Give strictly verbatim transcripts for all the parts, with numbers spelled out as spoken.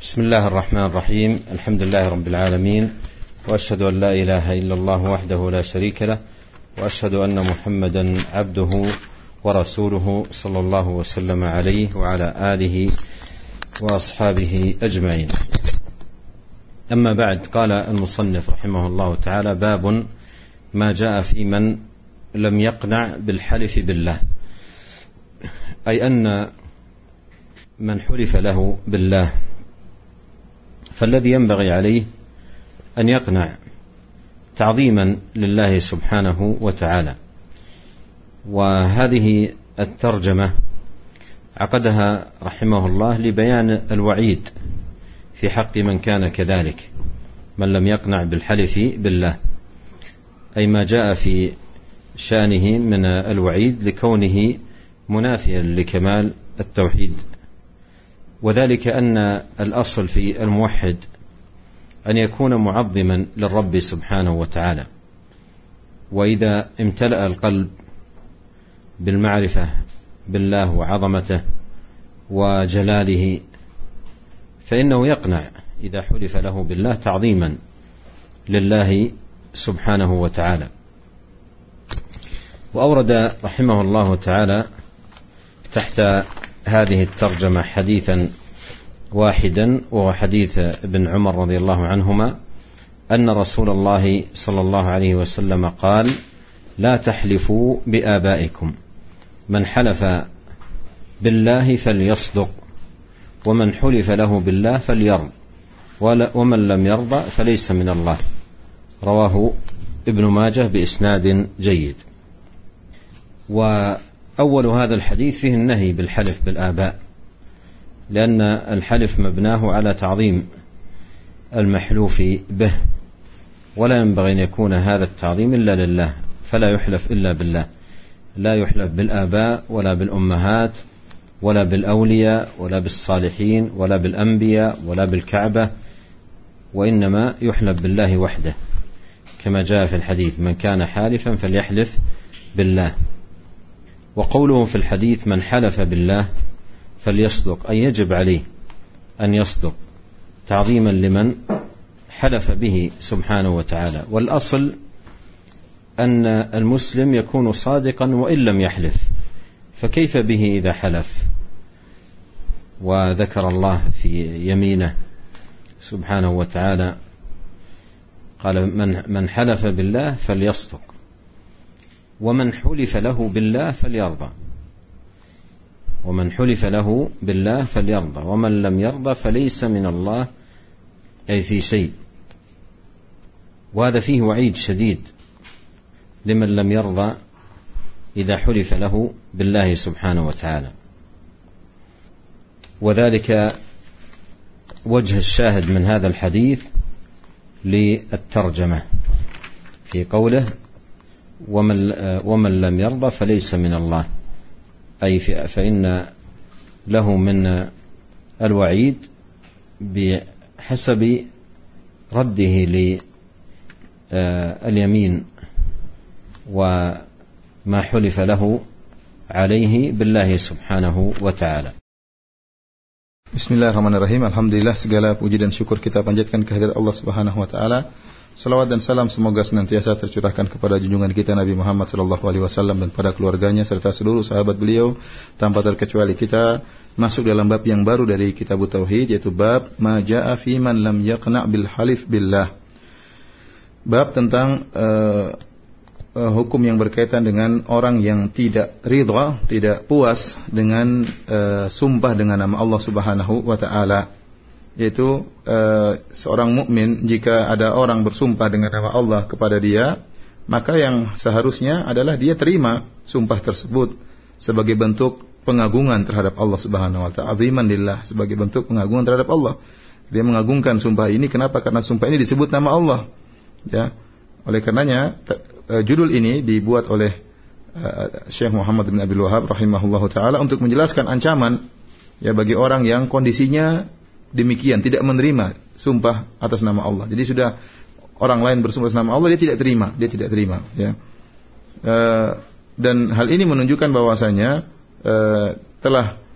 بسم الله الرحمن الرحيم. الحمد لله رب العالمين، وأشهد أن لا إله إلا الله وحده لا شريك له، وأشهد أن محمدا عبده ورسوله صلى الله وسلم عليه وعلى آله وأصحابه أجمعين. أما بعد، قال المصنف رحمه الله تعالى: باب ما جاء في من لم يقنع بالحلف بالله، أي أن من حلف له بالله فالذي ينبغي عليه أن يقنع تعظيما لله سبحانه وتعالى. وهذه الترجمة عقدها رحمه الله لبيان الوعيد في حق من كان كذلك، من لم يقنع بالحلف بالله، أي ما جاء في شأنه من الوعيد لكونه منافيا لكمال التوحيد. وذلك أن الأصل في الموحد أن يكون معظما للرب سبحانه وتعالى، وإذا امتلأ القلب بالمعرفة بالله وعظمته وجلاله فإنه يقنع إذا حلف له بالله تعظيما لله سبحانه وتعالى. وأورد رحمه الله تعالى تحت هذه الترجمة حديثا واحدا، وهو حديث ابن عمر رضي الله عنهما أن رسول الله صلى الله عليه وسلم قال: لا تحلفوا بآبائكم، من حلف بالله فليصدق، ومن حلف له بالله فليرض، ومن لم يرضى فليس من الله. رواه ابن ماجه بإسناد جيد. وأول هذا الحديث فيه النهي بالحلف بالآباء، لأن الحلف مبناه على تعظيم المحلوف به، ولا ينبغي أن يكون هذا التعظيم إلا لله، فلا يحلف إلا بالله، لا يحلف بالآباء ولا بالأمهات ولا بالأولياء ولا بالصالحين ولا بالأنبياء ولا بالكعبة، وإنما يحلف بالله وحده، كما جاء في الحديث: من كان حالفا فليحلف بالله. وقوله في الحديث: من حلف بالله فليصدق، أي يجب عليه أن يصدق تعظيما لمن حلف به سبحانه وتعالى. والأصل أن المسلم يكون صادقا وإن لم يحلف، فكيف به إذا حلف وذكر الله في يمينه سبحانه وتعالى؟ قال: من من حلف بالله فليصدق، ومن حلف له بالله فليرضى، ومن حلف له بالله فليرضى، ومن لم يرضى فليس من الله، أي في شيء. وهذا فيه وعيد شديد لمن لم يرضى إذا حلف له بالله سبحانه وتعالى. وذلك وجه الشاهد من هذا الحديث للترجمة في قوله: ومن, ومن لم يرضى فليس من الله، أي فإن له من الوعيد بحسب رده لليمين وما حلف له عليه بالله سبحانه وتعالى. Bismillahirrahmanirrahim. Alhamdulillah, segala puji dan syukur kita panjatkan kehadirat Allah Subhanahu wa taala. Salawat dan salam semoga senantiasa tercurahkan kepada junjungan kita Nabi Muhammad sallallahu alaihi wasallam dan pada keluarganya serta seluruh sahabat beliau tanpa terkecuali. Kita masuk dalam bab yang baru dari Kitab Tauhid, yaitu bab ma jaa fi man lam yaqna' bil halif billah. Bab tentang uh, uh, hukum yang berkaitan dengan orang yang tidak ridha, tidak puas dengan uh, sumpah dengan nama Allah Subhanahu wa taala. Yaitu uh, seorang mukmin jika ada orang bersumpah dengan nama Allah kepada dia, maka yang seharusnya adalah dia terima sumpah tersebut sebagai bentuk pengagungan terhadap Allah Subhanahu wa taala, aziman lillah, sebagai bentuk pengagungan terhadap Allah. Dia mengagungkan sumpah ini. Kenapa? Karena sumpah ini disebut nama Allah. Ya. Oleh karenanya uh, judul ini dibuat oleh uh, Syekh Muhammad bin Abdul Wahhab rahimahullahu taala untuk menjelaskan ancaman ya bagi orang yang kondisinya demikian, tidak menerima sumpah atas nama Allah. Jadi sudah orang lain bersumpah atas nama Allah, dia tidak terima, dia tidak terima. Ya. E, dan hal ini menunjukkan bahwasanya e, telah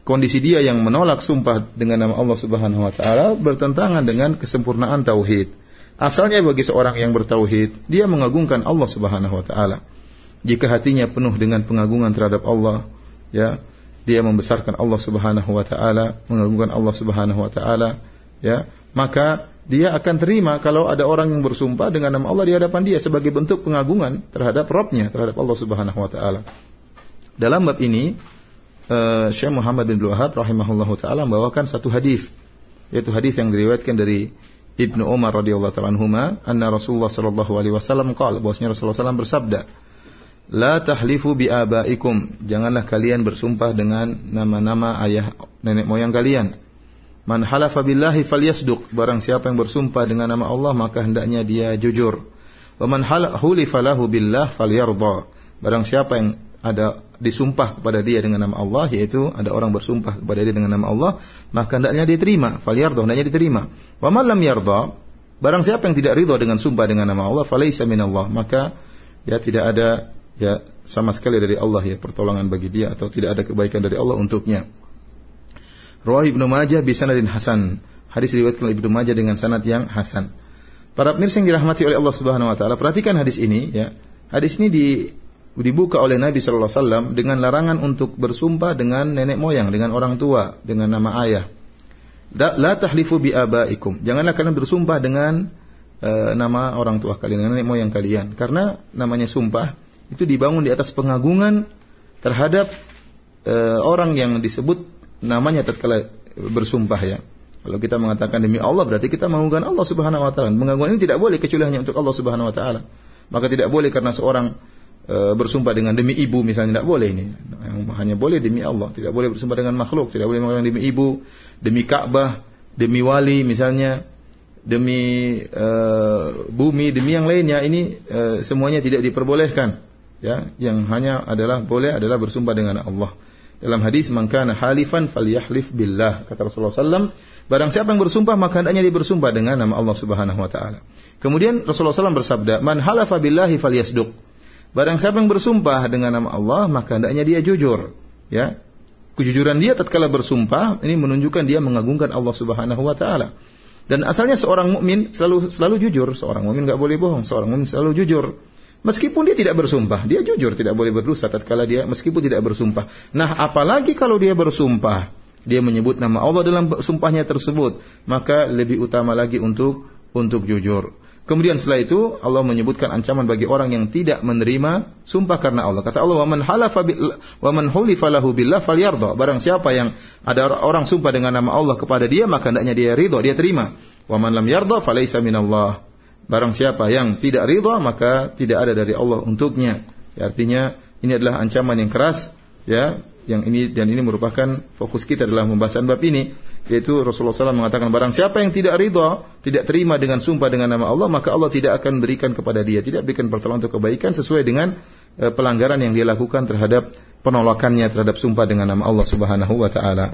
kondisi dia yang menolak sumpah dengan nama Allah Subhanahu wa taala bertentangan dengan kesempurnaan tauhid. Asalnya bagi seorang yang bertauhid, dia mengagungkan Allah Subhanahu wa taala. Jika hatinya penuh dengan pengagungan terhadap Allah, ya, dia membesarkan Allah Subhanahu wa taala, mengagungkan Allah Subhanahu wa taala, ya, maka dia akan terima kalau ada orang yang bersumpah dengan nama Allah di hadapan dia sebagai bentuk pengagungan terhadap Rabb-nya, terhadap Allah Subhanahu wa taala. Dalam bab ini, uh, Syekh Muhammad bin Abdul Wahhab rahimahullahu taala membawakan satu hadis, yaitu hadis yang diriwayatkan dari Ibnu Umar radhiyallahu ta'ala anhuma, anna Rasulullah sallallahu alaihi wasallam qala, bahwasanya Rasulullah sallallahu alaihi wasallam bersabda, la tahlifu bi abaikum, janganlah kalian bersumpah dengan nama-nama ayah nenek moyang kalian. Man halafa billahi falyasduq, barang siapa yang bersumpah dengan nama Allah maka hendaknya dia jujur. Wa man hulifa lahu billah falyarda, barang siapa yang ada disumpah kepada dia dengan nama Allah, yaitu ada orang bersumpah kepada dia dengan nama Allah, maka hendaknya dia terima, falyarda, hendaknya diterima. Wa man lam yarda, barang siapa yang tidak ridha dengan sumpah dengan nama Allah, falaysa minallah, maka ya tidak ada ya sama sekali dari Allah ya pertolongan bagi dia, atau tidak ada kebaikan dari Allah untuknya. Rawi Ibnu Majah bi sanadin hasan, hadis diriwayatkan oleh Ibnu Majah dengan sanad yang hasan. Para pemirsa yang dirahmati oleh Allah Subhanahu wa taala, perhatikan hadis ini ya. Hadis ini di dibuka oleh Nabi sallallahu alaihi wasallam dengan larangan untuk bersumpah dengan nenek moyang, dengan orang tua, dengan nama ayah. La tahlifu bi abaikum, janganlah kalian bersumpah dengan uh, nama orang tua kalian, dengan nenek moyang kalian, karena namanya sumpah itu dibangun di atas pengagungan terhadap uh, orang yang disebut namanya tatkala bersumpah ya. Kalau kita mengatakan demi Allah, berarti kita mengagungkan Allah Subhanahu wa taala. Pengagungan ini tidak boleh kecuali hanya untuk Allah Subhanahu wa taala. Maka tidak boleh karena seorang bersumpah dengan demi ibu misalnya, tidak boleh ini. Hanya boleh demi Allah, tidak boleh bersumpah dengan makhluk, tidak boleh mengatakan demi ibu, demi Ka'bah, demi wali misalnya, demi uh, bumi, demi yang lainnya. Ini uh, semuanya tidak diperbolehkan. Ya, yang hanya adalah boleh adalah bersumpah dengan Allah. Dalam hadis, man kana halifan falyahlif billah, kata Rasulullah sallallahu alaihi wasallam, barang siapa yang bersumpah maka hendaknya dia bersumpah dengan nama Allah Subhanahu wa taala. Kemudian Rasulullah sallallahu alaihi wasallam bersabda, man halafa billahi falyasduq, barang siapa yang bersumpah dengan nama Allah maka hendaknya dia jujur, ya. Kejujuran dia tatkala bersumpah ini menunjukkan dia mengagungkan Allah Subhanahu wa taala. Dan asalnya seorang mukmin selalu selalu jujur, seorang mukmin enggak boleh bohong, seorang mukmin selalu jujur. Meskipun dia tidak bersumpah, dia jujur, tidak boleh berdosa tatkala dia meskipun tidak bersumpah. Nah, apalagi kalau dia bersumpah, dia menyebut nama Allah dalam sumpahnya tersebut, maka lebih utama lagi untuk untuk jujur. Kemudian setelah itu Allah menyebutkan ancaman bagi orang yang tidak menerima sumpah karena Allah. Kata Allah, "Wa man halafa wa man hulifa lahu billah falyarda." Barang siapa yang ada orang sumpah dengan nama Allah kepada dia, maka hendaknya dia ridha, dia terima. "Wa man lam yarda falaysa minallah." Barang siapa yang tidak ridha, maka tidak ada dari Allah untuknya. Ya, artinya ini adalah ancaman yang keras, ya. Yang ini dan ini merupakan fokus kita dalam pembahasan bab ini, yaitu Rasulullah sallallahu alaihi wasallam mengatakan barang siapa yang tidak ridha, tidak terima dengan sumpah dengan nama Allah, maka Allah tidak akan berikan kepada dia, tidak berikan pertolongan untuk kebaikan sesuai dengan uh, pelanggaran yang dia lakukan terhadap penolakannya terhadap sumpah dengan nama Allah Subhanahu wa taala.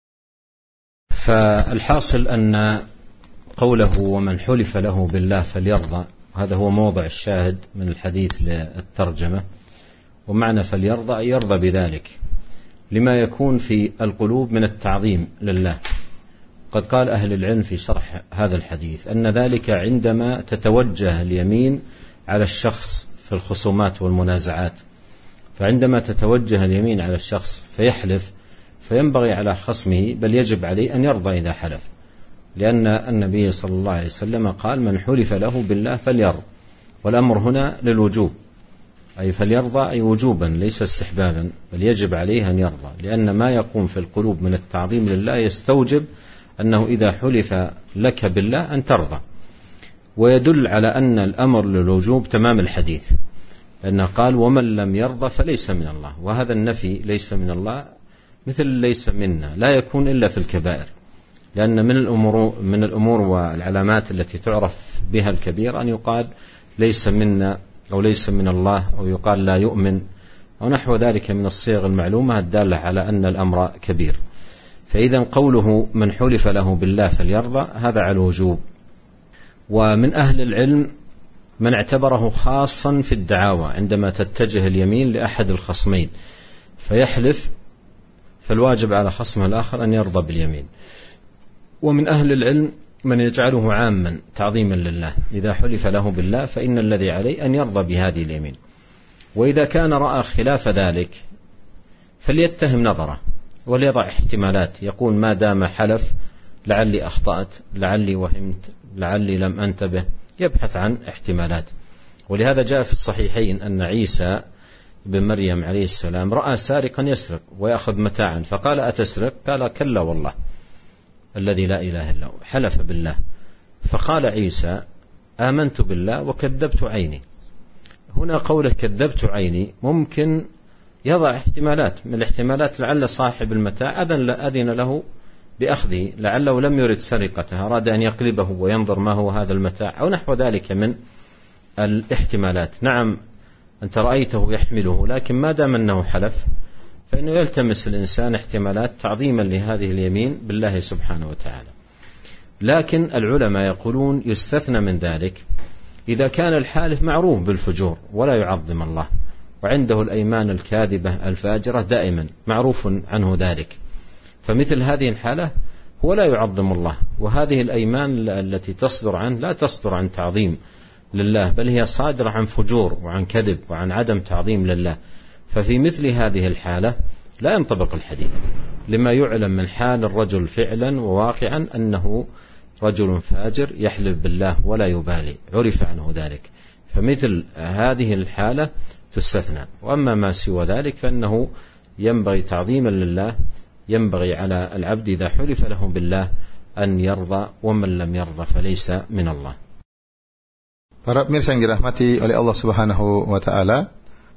فالحاصل أن قوله ومن حلف له بالله فليرضى هذا هو موضع الشاهد من الحديث للترجمة، ومعنى فليرضى أن يرضى بذلك لما يكون في القلوب من التعظيم لله. قد قال أهل العلم في شرح هذا الحديث أن ذلك عندما تتوجه اليمين على الشخص في الخصومات والمنازعات، فعندما تتوجه اليمين على الشخص فيحلف فينبغي على خصمه بل يجب عليه أن يرضى إذا حلف، لأن النبي صلى الله عليه وسلم قال من حلف له بالله فليرضى، والأمر هنا للوجوب، أي فليرضى أي وجوبا ليس استحبابا، بل يجب عليه أن يرضى، لأن ما يقوم في القلوب من التعظيم لله يستوجب أنه إذا حلف لك بالله أن ترضى. ويدل على أن الأمر للوجوب تمام الحديث، لأنه قال ومن لم يرضى فليس من الله، وهذا النفي ليس من الله مثل ليس منا لا يكون إلا في الكبائر، لأن من الأمور من الأمور والعلامات التي تعرف بها الكبير أن يقال ليس منا أو ليس من الله، أو يقال لا يؤمن، أو نحو ذلك من الصيغ المعلومة الدالة على أن الأمر كبير. فإذا قوله من حلف له بالله فليرضى هذا على الوجوب. ومن أهل العلم من اعتبره خاصا في الدعاوى، عندما تتجه اليمين لأحد الخصمين فيحلف فالواجب على خصمه الآخر أن يرضى باليمين. ومن أهل العلم من يجعله عاما تعظيما لله، إذا حلف له بالله فإن الذي عليه أن يرضى بهذه اليمين، وإذا كان رأى خلاف ذلك فليتهم نظره وليضع احتمالات، يقول ما دام حلف لعلي أخطأت، لعلي وهمت، لعلي لم أنتبه، يبحث عن احتمالات. ولهذا جاء في الصحيحين أن عيسى بن مريم عليه السلام رأى سارقا يسرق ويأخذ متاعا فقال أتسرق؟ قال كلا والله الذي لا إله إلا هو، حلف بالله. فقال عيسى آمنت بالله وكذبت عيني. هنا قوله كذبت عيني ممكن يضع احتمالات، من الاحتمالات لعل صاحب المتاع أذن له بأخذه، لعله لم يرد سرقته، أراد أن يقلبه وينظر ما هو هذا المتاع أو نحو ذلك من الاحتمالات. نعم أنت رأيته يحمله، لكن ما دام أنه حلف فإنه يلتمس الإنسان احتمالات تعظيما لهذه اليمين بالله سبحانه وتعالى. لكن العلماء يقولون يستثنى من ذلك إذا كان الحالف معروف بالفجور ولا يعظم الله، وعنده الأيمان الكاذبة الفاجرة دائما معروف عنه ذلك، فمثل هذه الحالة هو لا يعظم الله، وهذه الأيمان التي تصدر عنه لا تصدر عن تعظيم لله، بل هي صادرة عن فجور وعن كذب وعن عدم تعظيم لله. ففي مثل هذه الحالة لا ينطبق الحديث، لما يعلم من حال الرجل فعلا وواقعا أنه رجل فاجر يحلف بالله ولا يبالي، عرف عنه ذلك، فمثل هذه الحالة تستثنى. وأما ما سوى ذلك فإنه ينبغي تعظيما لله، ينبغي على العبد إذا حلف له بالله أن يرضى، ومن لم يرضى فليس من الله. Para pemirsa yang dirahmati oleh Allah Subhanahu wa taala,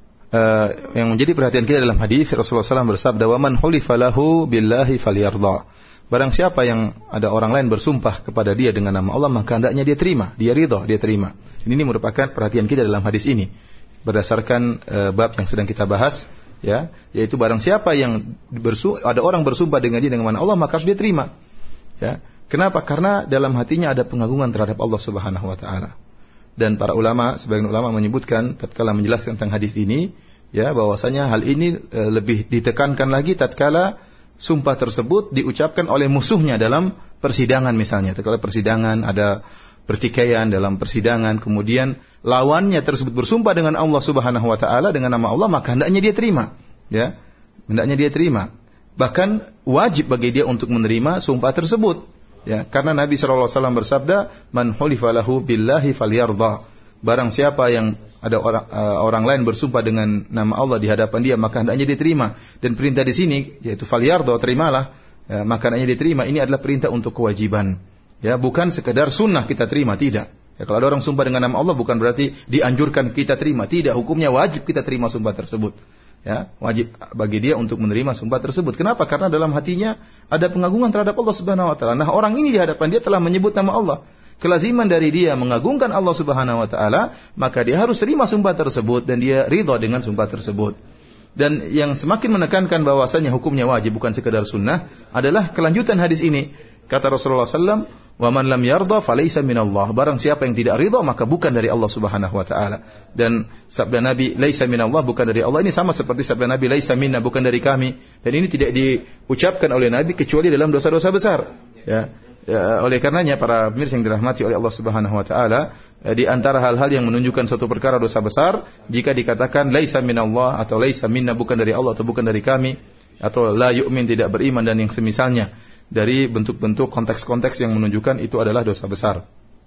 uh, yang menjadi perhatian kita dalam hadis Rasulullah shallallahu alaihi wasallam bersabda, "Wa man hulifa lahu billahi falyardha." Barang siapa yang ada orang lain bersumpah kepada dia dengan nama Allah, maka hendaknya dia terima, dia ridha, dia terima. Ini merupakan perhatian kita dalam hadis ini berdasarkan uh, bab yang sedang kita bahas, ya, yaitu barang siapa yang bersu- ada orang bersumpah dengan dia dengan nama Allah, maka harus dia terima. Ya. Kenapa? Karena dalam hatinya ada pengagungan terhadap Allah Subhanahu wa taala. Dan para ulama, sebagian ulama menyebutkan tatkala menjelaskan tentang hadis ini, ya, bahwasanya hal ini e, lebih ditekankan lagi tatkala sumpah tersebut diucapkan oleh musuhnya dalam persidangan misalnya. Tatkala persidangan ada pertikaian dalam persidangan, kemudian lawannya tersebut bersumpah dengan Allah Subhanahu wa taala dengan nama Allah, maka hendaknya dia terima, ya. Hendaknya dia terima. Bahkan wajib bagi dia untuk menerima sumpah tersebut. Ya, karena Nabi shallallahu alaihi wasallam bersabda, "Man hulifa lahu billahi falyardha." Barang siapa yang ada orang uh, orang lain bersumpah dengan nama Allah di hadapan dia, maka hendaknya diterima. Dan perintah di sini yaitu falyardha, terimalah, ya, maka hendaknya diterima. Ini adalah perintah untuk kewajiban. Ya, bukan sekedar sunnah kita terima, tidak. Ya, kalau ada orang sumpah dengan nama Allah bukan berarti dianjurkan kita terima, tidak. Hukumnya wajib kita terima sumpah tersebut. Ya, wajib bagi dia untuk menerima sumpah tersebut. Kenapa? Karena dalam hatinya ada pengagungan terhadap Allah Subhanahu wa taala. Nah, orang ini di hadapan dia telah menyebut nama Allah. Kelaziman dari dia mengagungkan Allah Subhanahu wa taala, maka dia harus terima sumpah tersebut dan dia ridha dengan sumpah tersebut. Dan yang semakin menekankan bahwasanya hukumnya wajib bukan sekedar sunnah adalah kelanjutan hadis ini. Kata Rasulullah sallallahu alaihi wasallam, "Wa man lam yarda falaysa minallah." Barang siapa yang tidak ridha maka bukan dari Allah Subhanahu wa taala. Dan sabda Nabi, "Laisa minallah," bukan dari Allah, ini sama seperti sabda Nabi, "Laisa minna," bukan dari kami. Dan ini tidak diucapkan oleh Nabi kecuali dalam dosa-dosa besar. Ya. Ya, oleh karenanya para pemirsa yang dirahmati oleh Allah Subhanahu wa taala, di antara hal-hal yang menunjukkan suatu perkara dosa besar jika dikatakan laisa minallah atau laisa minna, bukan dari Allah atau bukan dari kami, atau la yu'min, tidak beriman, dan yang semisalnya dari bentuk-bentuk konteks-konteks yang menunjukkan itu adalah dosa besar.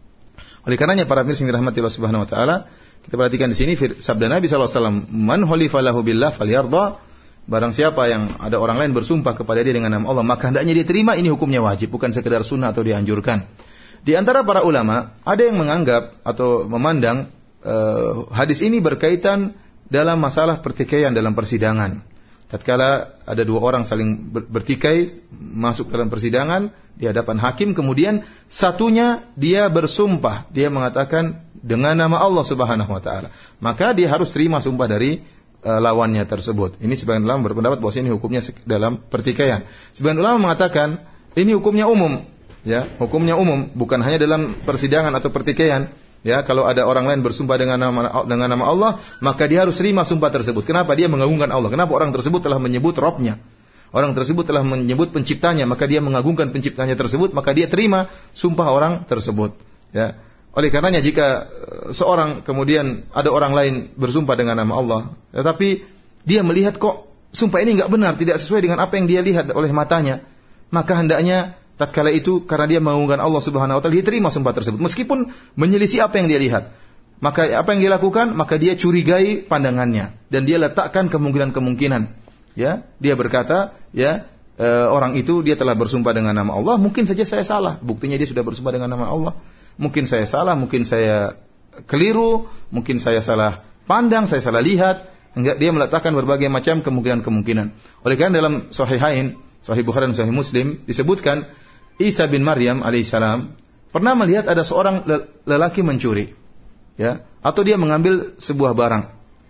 Oleh karenanya para pemirsa yang dirahmati Allah Subhanahu wa taala, kita perhatikan di sini sabda Nabi sallallahu alaihi wasallam, "Man hulifa lahu billah falyardha." Barang siapa yang ada orang lain bersumpah kepada dia dengan nama Allah, maka hendaknya dia terima. Ini hukumnya wajib, bukan sekedar sunnah atau dianjurkan. Di antara para ulama ada yang menganggap atau memandang uh, hadis ini berkaitan dalam masalah pertikaian dalam persidangan. Tatkala ada dua orang saling bertikai masuk dalam persidangan di hadapan hakim, kemudian satunya dia bersumpah, dia mengatakan dengan nama Allah Subhanahu wa taala, maka dia harus terima sumpah dari lawannya tersebut. Ini sebagian ulama berpendapat bahwa ini hukumnya dalam pertikaian. Sebagian ulama mengatakan ini hukumnya umum, ya, hukumnya umum, bukan hanya dalam persidangan atau pertikaian. Ya, kalau ada orang lain bersumpah dengan nama dengan nama Allah, maka dia harus terima sumpah tersebut. Kenapa? Dia mengagungkan Allah. Kenapa? Orang tersebut telah menyebut Rabb-nya. Orang tersebut telah menyebut penciptanya, maka dia mengagungkan penciptanya tersebut, maka dia terima sumpah orang tersebut. Ya. Oleh karenanya jika seorang kemudian ada orang lain bersumpah dengan nama Allah, tetapi dia melihat kok sumpah ini enggak benar, tidak sesuai dengan apa yang dia lihat oleh matanya, maka hendaknya tatkala itu karena dia mengagungkan Allah Subhanahu wa taala, dia terima sumpah tersebut meskipun menyelisih apa yang dia lihat. Maka apa yang dia lakukan? Maka dia curigai pandangannya dan dia letakkan kemungkinan-kemungkinan. Ya, dia berkata, ya, e, orang itu dia telah bersumpah dengan nama Allah, mungkin saja saya salah. Buktinya dia sudah bersumpah dengan nama Allah. Mungkin saya salah, mungkin saya keliru, mungkin saya salah pandang, saya salah lihat. Enggak, dia meletakkan berbagai macam kemungkinan-kemungkinan. Oleh karena dalam Sahihain, Sahih Bukhari dan Sahih Muslim disebutkan Isa bin Maryam alaihissalam pernah melihat ada seorang lelaki mencuri, ya, atau dia mengambil sebuah barang.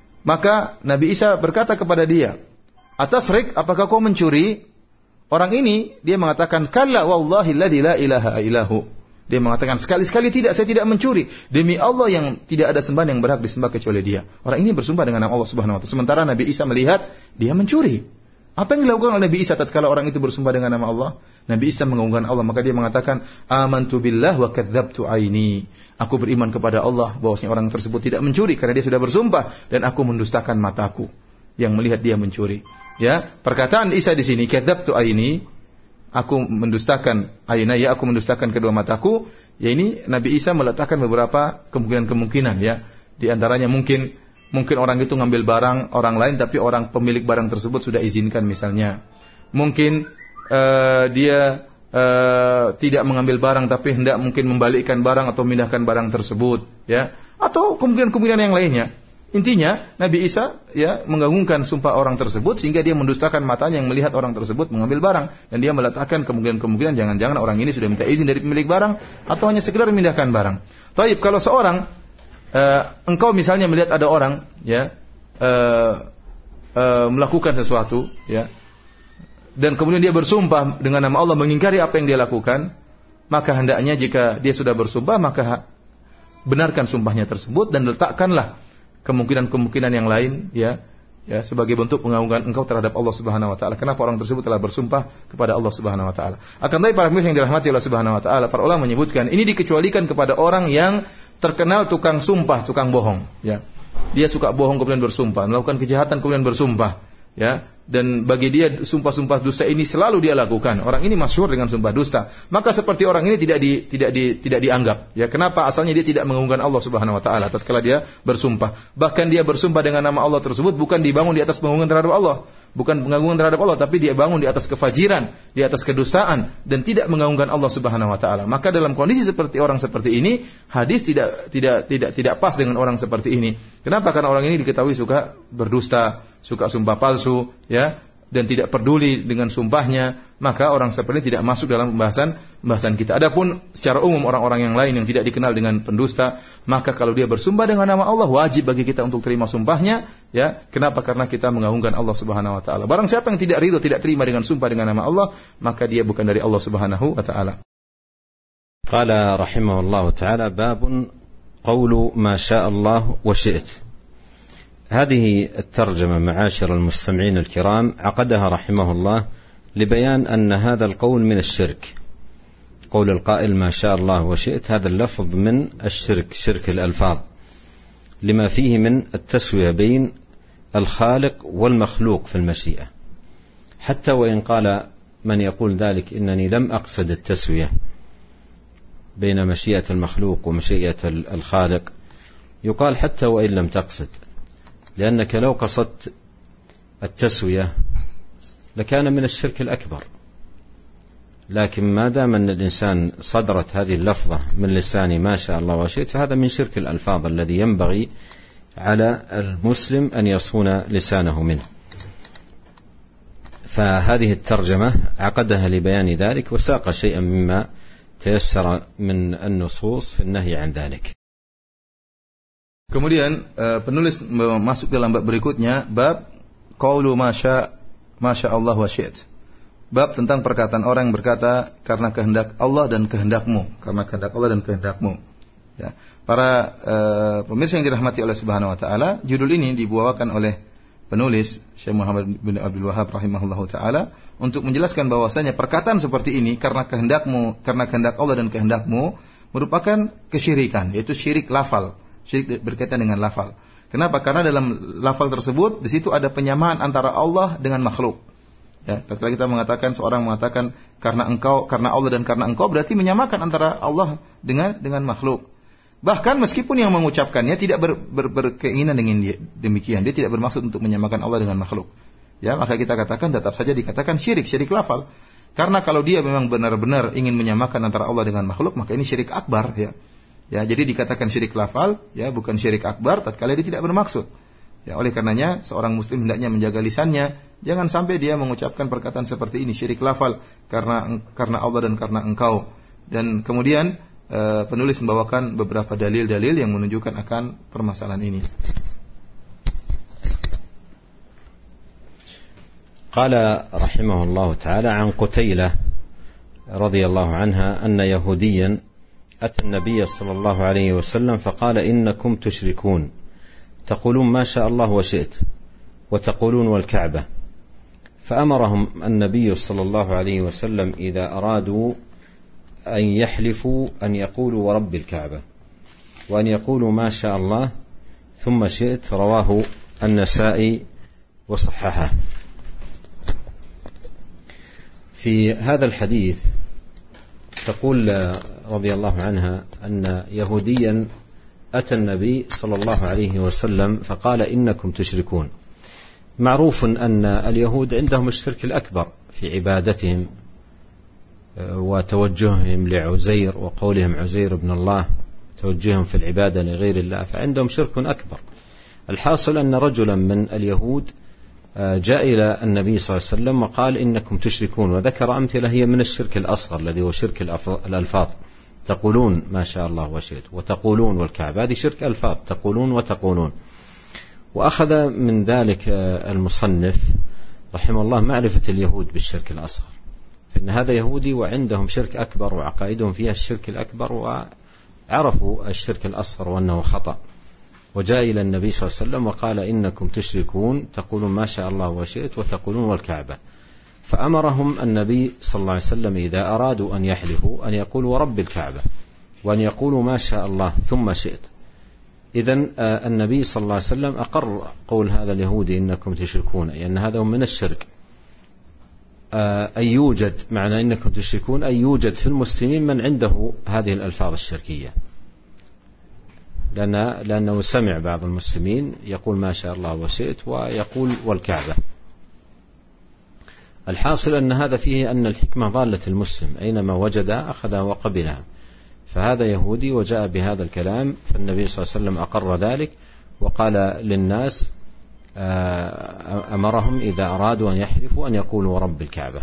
Maka Nabi Isa berkata kepada dia, "Atasrik, apakah kau mencuri?" Orang ini dia mengatakan, "Kalla wallahi alladzi la ilaha illahu." Dia mengatakan, sekali-sekali tidak, saya tidak mencuri. Demi Allah yang tidak ada sembahan yang berhak disembah kecuali Dia. Orang ini bersumpah dengan nama Allah Subhanahu wa taala. Sementara Nabi Isa melihat dia mencuri. Apa yang dilakukan oleh Nabi Isa tatkala orang itu bersumpah dengan nama Allah? Nabi Isa mengagungkan Allah, maka dia mengatakan, "Amantu billah wa kadzdzabtu aini." Aku beriman kepada Allah bahwasanya orang tersebut tidak mencuri karena dia sudah bersumpah, dan aku mendustakan mataku yang melihat dia mencuri. Ya, perkataan Isa di sini, "Kadzdzabtu aini," aku mendustakan aina, ya, aku mendustakan kedua mataku. Ya, ini Nabi Isa meletakkan beberapa kemungkinan-kemungkinan, ya. Di antaranya mungkin Mungkin orang itu ngambil barang orang lain, tapi orang pemilik barang tersebut sudah izinkan misalnya. Mungkin uh, dia uh, tidak mengambil barang, tapi hendak mungkin membalikkan barang atau memindahkan barang tersebut, ya. Atau kemungkinan-kemungkinan yang lainnya. Intinya Nabi Isa, ya, mengagungkan sumpah orang tersebut sehingga dia mendustakan matanya yang melihat orang tersebut mengambil barang, dan dia meletakkan kemungkinan-kemungkinan jangan-jangan orang ini sudah minta izin dari pemilik barang atau hanya sekedar memindahkan barang. Taib, kalau seorang Uh, engkau misalnya melihat ada orang, ya, uh, uh, melakukan sesuatu, ya, dan kemudian dia bersumpah dengan nama Allah mengingkari apa yang dia lakukan, maka hendaknya jika dia sudah bersumpah, maka benarkan sumpahnya tersebut dan letakkanlah kemungkinan-kemungkinan yang lain, ya, ya, sebagai bentuk pengagungan engkau terhadap Allah Subhanahu wa taala. Kenapa orang tersebut telah bersumpah kepada Allah Subhanahu wa taala? Akan tetapi para pemirsa yang dirahmati Allah Subhanahu wa taala, para ulama menyebutkan ini dikecualikan kepada orang yang terkenal tukang sumpah, tukang bohong, ya. Dia suka bohong kemudian bersumpah, melakukan kejahatan kemudian bersumpah, ya. Dan bagi dia sumpah-sumpah dusta ini selalu dia lakukan. Orang ini masyhur dengan sumpah dusta. Maka seperti orang ini tidak di, tidak di, tidak dianggap. Ya, kenapa? Asalnya dia tidak mengagungkan Allah Subhanahu wa taala tatkala dia bersumpah. Bahkan dia bersumpah dengan nama Allah tersebut bukan dibangun di atas pengagungan terhadap Allah, bukan pengagungan terhadap Allah, tapi dia bangun di atas kefajiran, di atas kedustaan dan tidak mengagungkan Allah Subhanahu wa taala. Maka dalam kondisi seperti orang seperti ini, hadis tidak tidak tidak tidak pas dengan orang seperti ini. Kenapa? Karena orang ini diketahui suka berdusta, suka sumpah palsu, ya, dan tidak peduli dengan sumpahnya, maka orang seperti ini tidak masuk dalam pembahasan pembahasan kita. Adapun secara umum orang-orang yang lain yang tidak dikenal dengan pendusta, maka kalau dia bersumpah dengan nama Allah, wajib bagi kita untuk terima sumpahnya, ya. Kenapa? Karena kita mengagungkan Allah Subhanahu wa taala. Barang siapa yang tidak ridho, tidak terima dengan sumpah dengan nama Allah, maka dia bukan dari Allah Subhanahu wa taala. Qala rahimahullahu taala babun qawlu ma syaa Allah wa syi'ta. هذه الترجمة معاشر المستمعين الكرام عقدها رحمه الله لبيان أن هذا القول من الشرك. قول القائل ما شاء الله وشئت، هذا اللفظ من الشرك، شرك الألفاظ، لما فيه من التسوية بين الخالق والمخلوق في المشيئة. حتى وإن قال من يقول ذلك إنني لم أقصد التسوية بين مشيئة المخلوق ومشيئة الخالق، يقال حتى وإن لم تقصد، لأنك لو قصدت التسوية لكان من الشرك الأكبر. لكن ما دام أن الإنسان صدرت هذه اللفظة من لسان ما شاء الله وشئت، فهذا من شرك الألفاظ الذي ينبغي على المسلم أن يصون لسانه منه. فهذه الترجمة عقدها لبيان ذلك وساق شيئا مما تيسر من النصوص في النهي عن ذلك. Kemudian uh, penulis masuk dalam bab berikutnya, bab qaulu masya masya Allah wa syi'at. Bab tentang perkataan orang yang berkata karena kehendak Allah dan kehendakmu, karena kehendak Allah dan kehendakmu. Ya. Para uh, pemirsa yang dirahmati oleh Subhanahu wa taala, judul ini dibawakan oleh penulis Syekh Muhammad bin Abdul Wahhab rahimahullahu taala untuk menjelaskan bahwasanya perkataan seperti ini karena kehendakmu, karena kehendak Allah dan kehendakmu merupakan kesyirikan, yaitu syirik lafal, syirik berkaitan dengan lafal. Kenapa? Karena dalam lafal tersebut di situ ada penyamaan antara Allah dengan makhluk. Ya, tatkala kita mengatakan, seorang mengatakan karena engkau, karena Allah dan karena engkau, berarti menyamakan antara Allah dengan dengan makhluk. Bahkan meskipun yang mengucapkannya tidak ber, ber, berkeinginan dengan dia, demikian, dia tidak bermaksud untuk menyamakan Allah dengan makhluk. Ya, maka kita katakan tetap saja dikatakan syirik, syirik lafal. Karena kalau dia memang benar-benar ingin menyamakan antara Allah dengan makhluk, maka ini syirik akbar, ya. Ya, jadi dikatakan syirik lafal, ya, bukan syirik akbar tatkala dia tidak bermaksud. Ya, oleh karenanya seorang muslim hendaknya menjaga lisannya, jangan sampai dia mengucapkan perkataan seperti ini, syirik lafal, karena karena Allah dan karena engkau. Dan kemudian uh, penulis membawakan beberapa dalil-dalil yang menunjukkan akan permasalahan ini. قال رحمه الله تعالى عن قتيلة رضي الله عنها أن يهوديا أتى النبي صلى الله عليه وسلم فقال إنكم تشركون تقولون ما شاء الله وشئت وتقولون والكعبة فأمرهم النبي صلى الله عليه وسلم إذا أرادوا أن يحلفوا أن يقولوا ورب الكعبة وأن يقولوا ما شاء الله ثم شئت. رواه النسائي وصححه. في هذا الحديث تقول رضي الله عنها أن يهوديا أتى النبي صلى الله عليه وسلم فقال إنكم تشركون. معروف أن اليهود عندهم الشرك الأكبر في عبادتهم وتوجههم لعزير وقولهم عزير ابن الله، توجههم في العبادة لغير الله، فعندهم شرك أكبر. الحاصل أن رجلا من اليهود جاء إلى النبي صلى الله عليه وسلم وقال إنكم تشركون، وذكر أمثلة هي من الشرك الأصغر الذي هو شرك الألفاظ، تقولون ما شاء الله وشئت وتقولون والكعبة، هذه شرك ألفاظ، تقولون وتقولون. وأخذ من ذلك المصنف رحمه الله معرفة اليهود بالشرك الأصغر، فإن هذا يهودي وعندهم شرك أكبر وعقائدهم فيها الشرك الأكبر وعرفوا الشرك الأصغر وأنه خطأ، وجاء إلى النبي صلى الله عليه وسلم وقال إنكم تشركون تقولون ما شاء الله وشئت وتقولون والكعبة. فأمرهم النبي صلى الله عليه وسلم إذا أرادوا أن يحلفوا أن يقولوا ورب الكعبة وأن يقولوا ما شاء الله ثم شئت. إذن النبي صلى الله عليه وسلم أقر قول هذا اليهودي إنكم تشركون، أي أن هذا من الشرك، أن يوجد معنى إنكم تشركون أن يوجد في المسلمين من عنده هذه الألفاظ الشركية، لأن لأنه سمع بعض المسلمين يقول ما شاء الله وشئت ويقول والكعبة. الحاصل أن هذا فيه أن الحكمة ضالة المسلم، أينما وجدها أخذها وقبلها. فهذا يهودي وجاء بهذا الكلام، فالنبي صلى الله عليه وسلم أقر ذلك وقال للناس أمرهم إذا أرادوا أن يحلفوا أن يقولوا ورب الكعبة.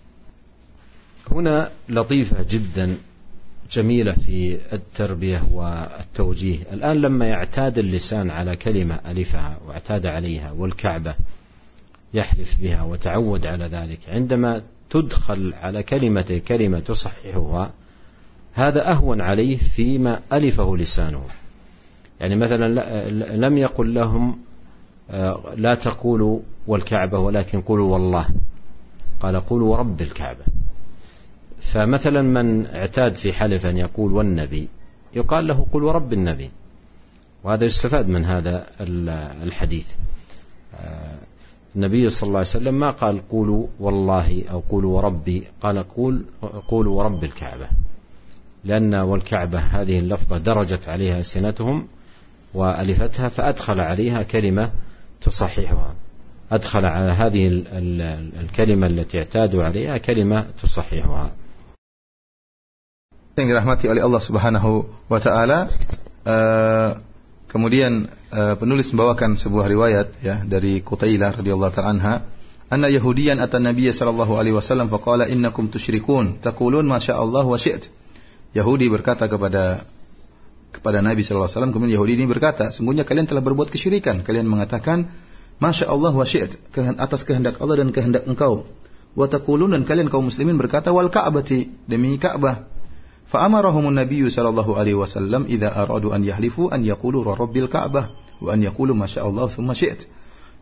هنا لطيفة جدا جميلة في التربية والتوجيه. الآن لما يعتاد اللسان على كلمة ألفها واعتاد عليها والكعبة يحلف بها وتعود على ذلك، عندما تدخل على كلمة كلمة تصححها هذا أهون عليه فيما ألفه لسانه. يعني مثلا لم يقل لهم لا تقولوا والكعبة ولكن قولوا والله، قال قولوا ورب الكعبة. فمثلا من اعتاد في حلف أن يقول والنبي يقال له قل ورب النبي، وهذا يستفاد من هذا الحديث. النبي صلى الله عليه وسلم ما قال قولوا والله أو قولوا وربي، قال قول قولوا ورب الكعبة، لأن والكعبة هذه اللفظة درجت عليها سنتهم وألفتها، فأدخل عليها كلمة تصححها، أدخل على هذه الكلمة التي اعتادوا عليها كلمة تصححها. Yang dirahmati oleh Allah Subhanahu wa taala, uh, kemudian uh, penulis membawakan sebuah riwayat ya dari Qutailah radhiyallahu ta'ala anha, anna yahudiyan atan nabiyya sallallahu alaihi wasallam faqala innakum tusyrikun taqulun ma syaa Allah wa syi'at. Yahudi berkata kepada kepada Nabi sallallahu alaihi wasallam, kemudian Yahudi ini berkata, sungguhnya kalian telah berbuat kesyirikan, kalian mengatakan masya Allah wa syi'at, atas kehendak Allah dan kehendak engkau. Wa taqulun, dan kalian kaum muslimin berkata wal ka'bati, demi Ka'bah. Fa amarahumun nabiyyu sallallahu alaihi wasallam idza aradu an yahlifu an yaqulu rabbil ka'bah wa an yaqulu masya Allah thumma syi'at.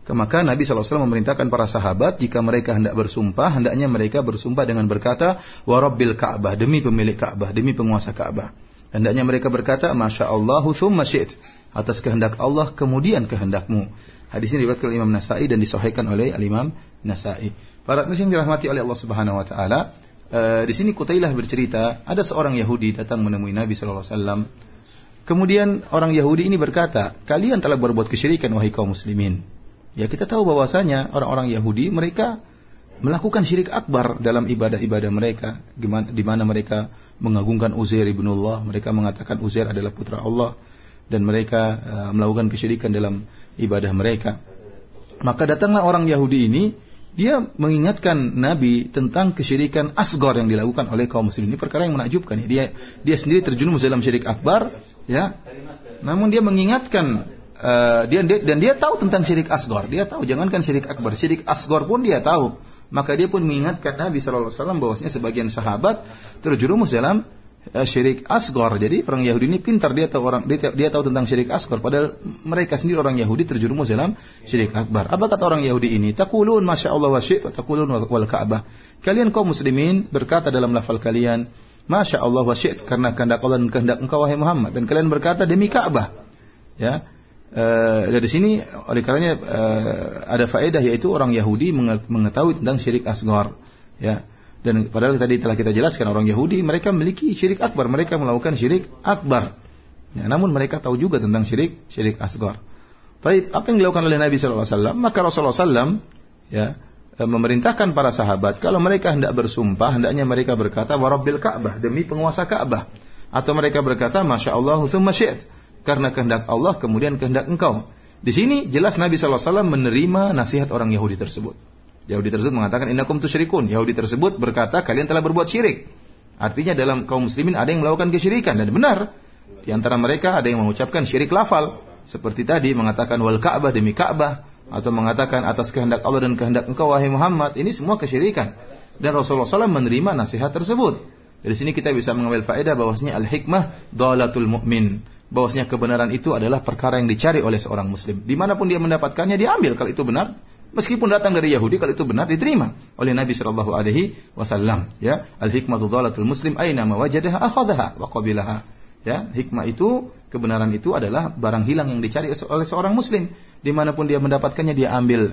Maka Nabi shallallahu alaihi wasallam memerintahkan para sahabat jika mereka hendak bersumpah, hendaknya mereka bersumpah dengan berkata, wa rabbil Ka'bah, demi pemilik Ka'bah, demi penguasa Ka'bah. Hendaknya mereka berkata, Masya Allahu thumma syi'it, atas kehendak Allah kemudian kehendakmu. Hadis ini diriwayatkan oleh Imam Nasa'i dan disahihkan oleh Al-Imam Nasa'i. Para muslim yang dirahmati oleh Allah Subhanahu wa taala, uh, di sini Qutailah bercerita, ada seorang Yahudi datang menemui Nabi sallallahu alaihi wasallam. Kemudian orang Yahudi ini berkata, kalian telah berbuat kesyirikan wahai kaum muslimin. Ya, kita tahu bahwasanya orang-orang Yahudi mereka melakukan syirik akbar dalam ibadah-ibadah mereka, di mana mereka mengagungkan Uzair ibnullah, mereka mengatakan Uzair adalah putra Allah, dan mereka uh, melakukan kesyirikan dalam ibadah mereka. Maka datanglah orang Yahudi ini, dia mengingatkan Nabi tentang kesyirikan asghar yang dilakukan oleh kaum muslimin. Ini perkara yang menakjubkan. Dia dia sendiri terjerumus dalam syirik akbar, ya. Namun dia mengingatkan uh, dia, dia dan dia tahu tentang syirik asghar. Dia tahu, jangankan syirik akbar, syirik asghar pun dia tahu. Maka dia pun mengingatkan Nabi sallallahu alaihi wasallam bahwasanya sebagian sahabat terjerumus dalam uh, syirik asghar. Jadi orang Yahudi ini pintar, dia tahu orang dia, dia tahu tentang syirik asghar, padahal mereka sendiri orang Yahudi terjerumus dalam syirik akbar. Apa kata orang Yahudi ini? Taqulun masya Allah wa syi'ta taqulun wal Ka'bah. Kalian kaum muslimin berkata dalam lafal kalian, masya Allah wa syi'ta, karena kehendak Allah dan kehendak engkau wahai Muhammad, dan kalian berkata demi Ka'bah. Ya. Uh, dari sini oleh karenanya uh, ada faedah, yaitu orang Yahudi mengetahui tentang syirik asghar, ya. Dan padahal tadi telah kita jelaskan, orang Yahudi mereka memiliki syirik akbar, mereka melakukan syirik akbar, ya, namun mereka tahu juga tentang syirik syirik asghar. Baik, apa yang dilakukan oleh Nabi sallallahu alaihi wasallam? Maka Rasulullah sallallahu alaihi wasallam ya memerintahkan para sahabat, kalau mereka hendak bersumpah, hendaknya mereka berkata wa rabbil Ka'bah, demi penguasa Ka'bah, atau mereka berkata masya Allah tsumma syi'at, karena kehendak Allah kemudian kehendak engkau. Di sini jelas Nabi sallallahu alaihi wasallam menerima nasihat orang Yahudi tersebut. Yahudi tersebut mengatakan innakum tusyrikun. Yahudi tersebut berkata kalian telah berbuat syirik. Artinya dalam kaum muslimin ada yang melakukan kesyirikan, dan benar. Di antara mereka ada yang mengucapkan syirik lafal, seperti tadi mengatakan wal Ka'bah, demi Ka'bah, atau mengatakan atas kehendak Allah dan kehendak engkau wahai Muhammad. Ini semua kesyirikan. Dan Rasulullah sallallahu alaihi wasallam menerima nasihat tersebut. Dari sini kita bisa mengambil faedah bahwasanya al-hikmah dhalatul mu'min, bahwasanya kebenaran itu adalah perkara yang dicari oleh seorang muslim. Dimanapun dia mendapatkannya, dia ambil kalau itu benar. Meskipun datang dari Yahudi, kalau itu benar diterima oleh Nabi sallallahu alaihi wasallam. Ya, al-hikmatu dhalatul muslim aina ma wajadaha akhadhaha wa qabilaha. Ya, hikmah itu, kebenaran itu adalah barang hilang yang dicari oleh seorang muslim. Dimanapun dia mendapatkannya, dia ambil.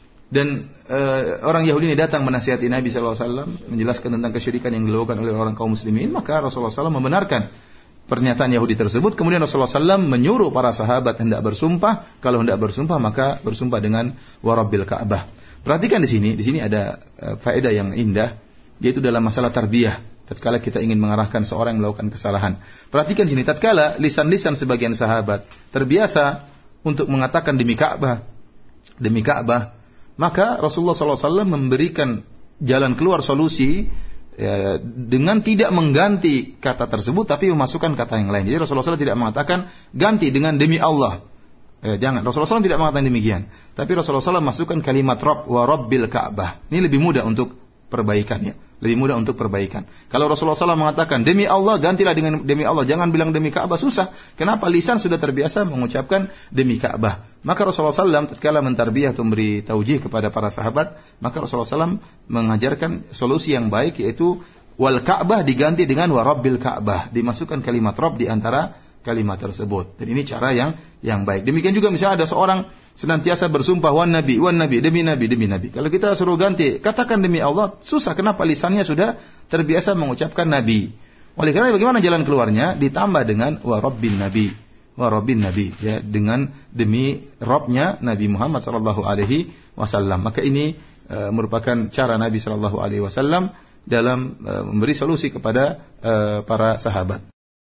Dan uh, orang Yahudi ini datang menasihati Nabi sallallahu alaihi wasallam, menjelaskan tentang kesyirikan yang dilakukan oleh orang kaum muslimin. Maka Rasulullah sallallahu alaihi wasallam membenarkan pernyataan Yahudi tersebut. Kemudian Rasulullah sallallahu alaihi wasallam menyuruh para sahabat hendak bersumpah. Kalau hendak bersumpah, maka bersumpah dengan wa rabbil Ka'bah. Perhatikan di sini, di sini ada uh, faedah yang indah, yaitu dalam masalah tarbiyah. Tatkala kita ingin mengarahkan seorang yang melakukan kesalahan, perhatikan di sini, tatkala lisan-lisan sebagian sahabat terbiasa untuk mengatakan demi Ka'bah, demi Ka'bah, maka Rasulullah sallallahu alaihi wasallam memberikan jalan keluar, solusi, ya, dengan tidak mengganti kata tersebut, tapi memasukkan kata yang lain. Jadi Rasulullah sallallahu alaihi wasallam tidak mengatakan ganti dengan demi Allah. Eh, jangan. Rasulullah sallallahu alaihi wasallam tidak mengatakan demikian. Tapi Rasulullah sallallahu alaihi wasallam masukkan kalimat Rabb wa Rabbil Ka'bah. Ini lebih mudah untuk perbaikan, ya. Lebih mudah untuk perbaikan. Kalau Rasulullah sallallahu alaihi wasallam mengatakan demi Allah, gantilah dengan demi Allah. Jangan bilang demi Ka'bah, susah. Kenapa? Lisan sudah terbiasa mengucapkan demi Ka'bah. Maka Rasulullah sallallahu alaihi wasallam tatkala mentarbiyah atau memberi taujih kepada para sahabat, maka Rasulullah sallallahu alaihi wasallam mengajarkan solusi yang baik, yaitu wal Ka'bah diganti dengan wa Rabbil Ka'bah, dimasukkan kalimat Rabb di antara kalimat tersebut. Dan ini cara yang yang baik. Demikian juga misalnya ada seorang senantiasa bersumpah wan nabi, wan nabi, demi nabi, demi nabi. Kalau kita suruh ganti, katakan demi Allah, susah. Kenapa? Lisannya sudah terbiasa mengucapkan nabi. Oleh karena bagaimana jalan keluarnya? Ditambah dengan wa rabbin nabi, wa rabbin nabi, ya, dengan demi Rabbnya Nabi Muhammad sallallahu alaihi wasallam. Maka ini uh, merupakan cara Nabi sallallahu alaihi wasallam dalam uh, memberi solusi kepada uh, para sahabat.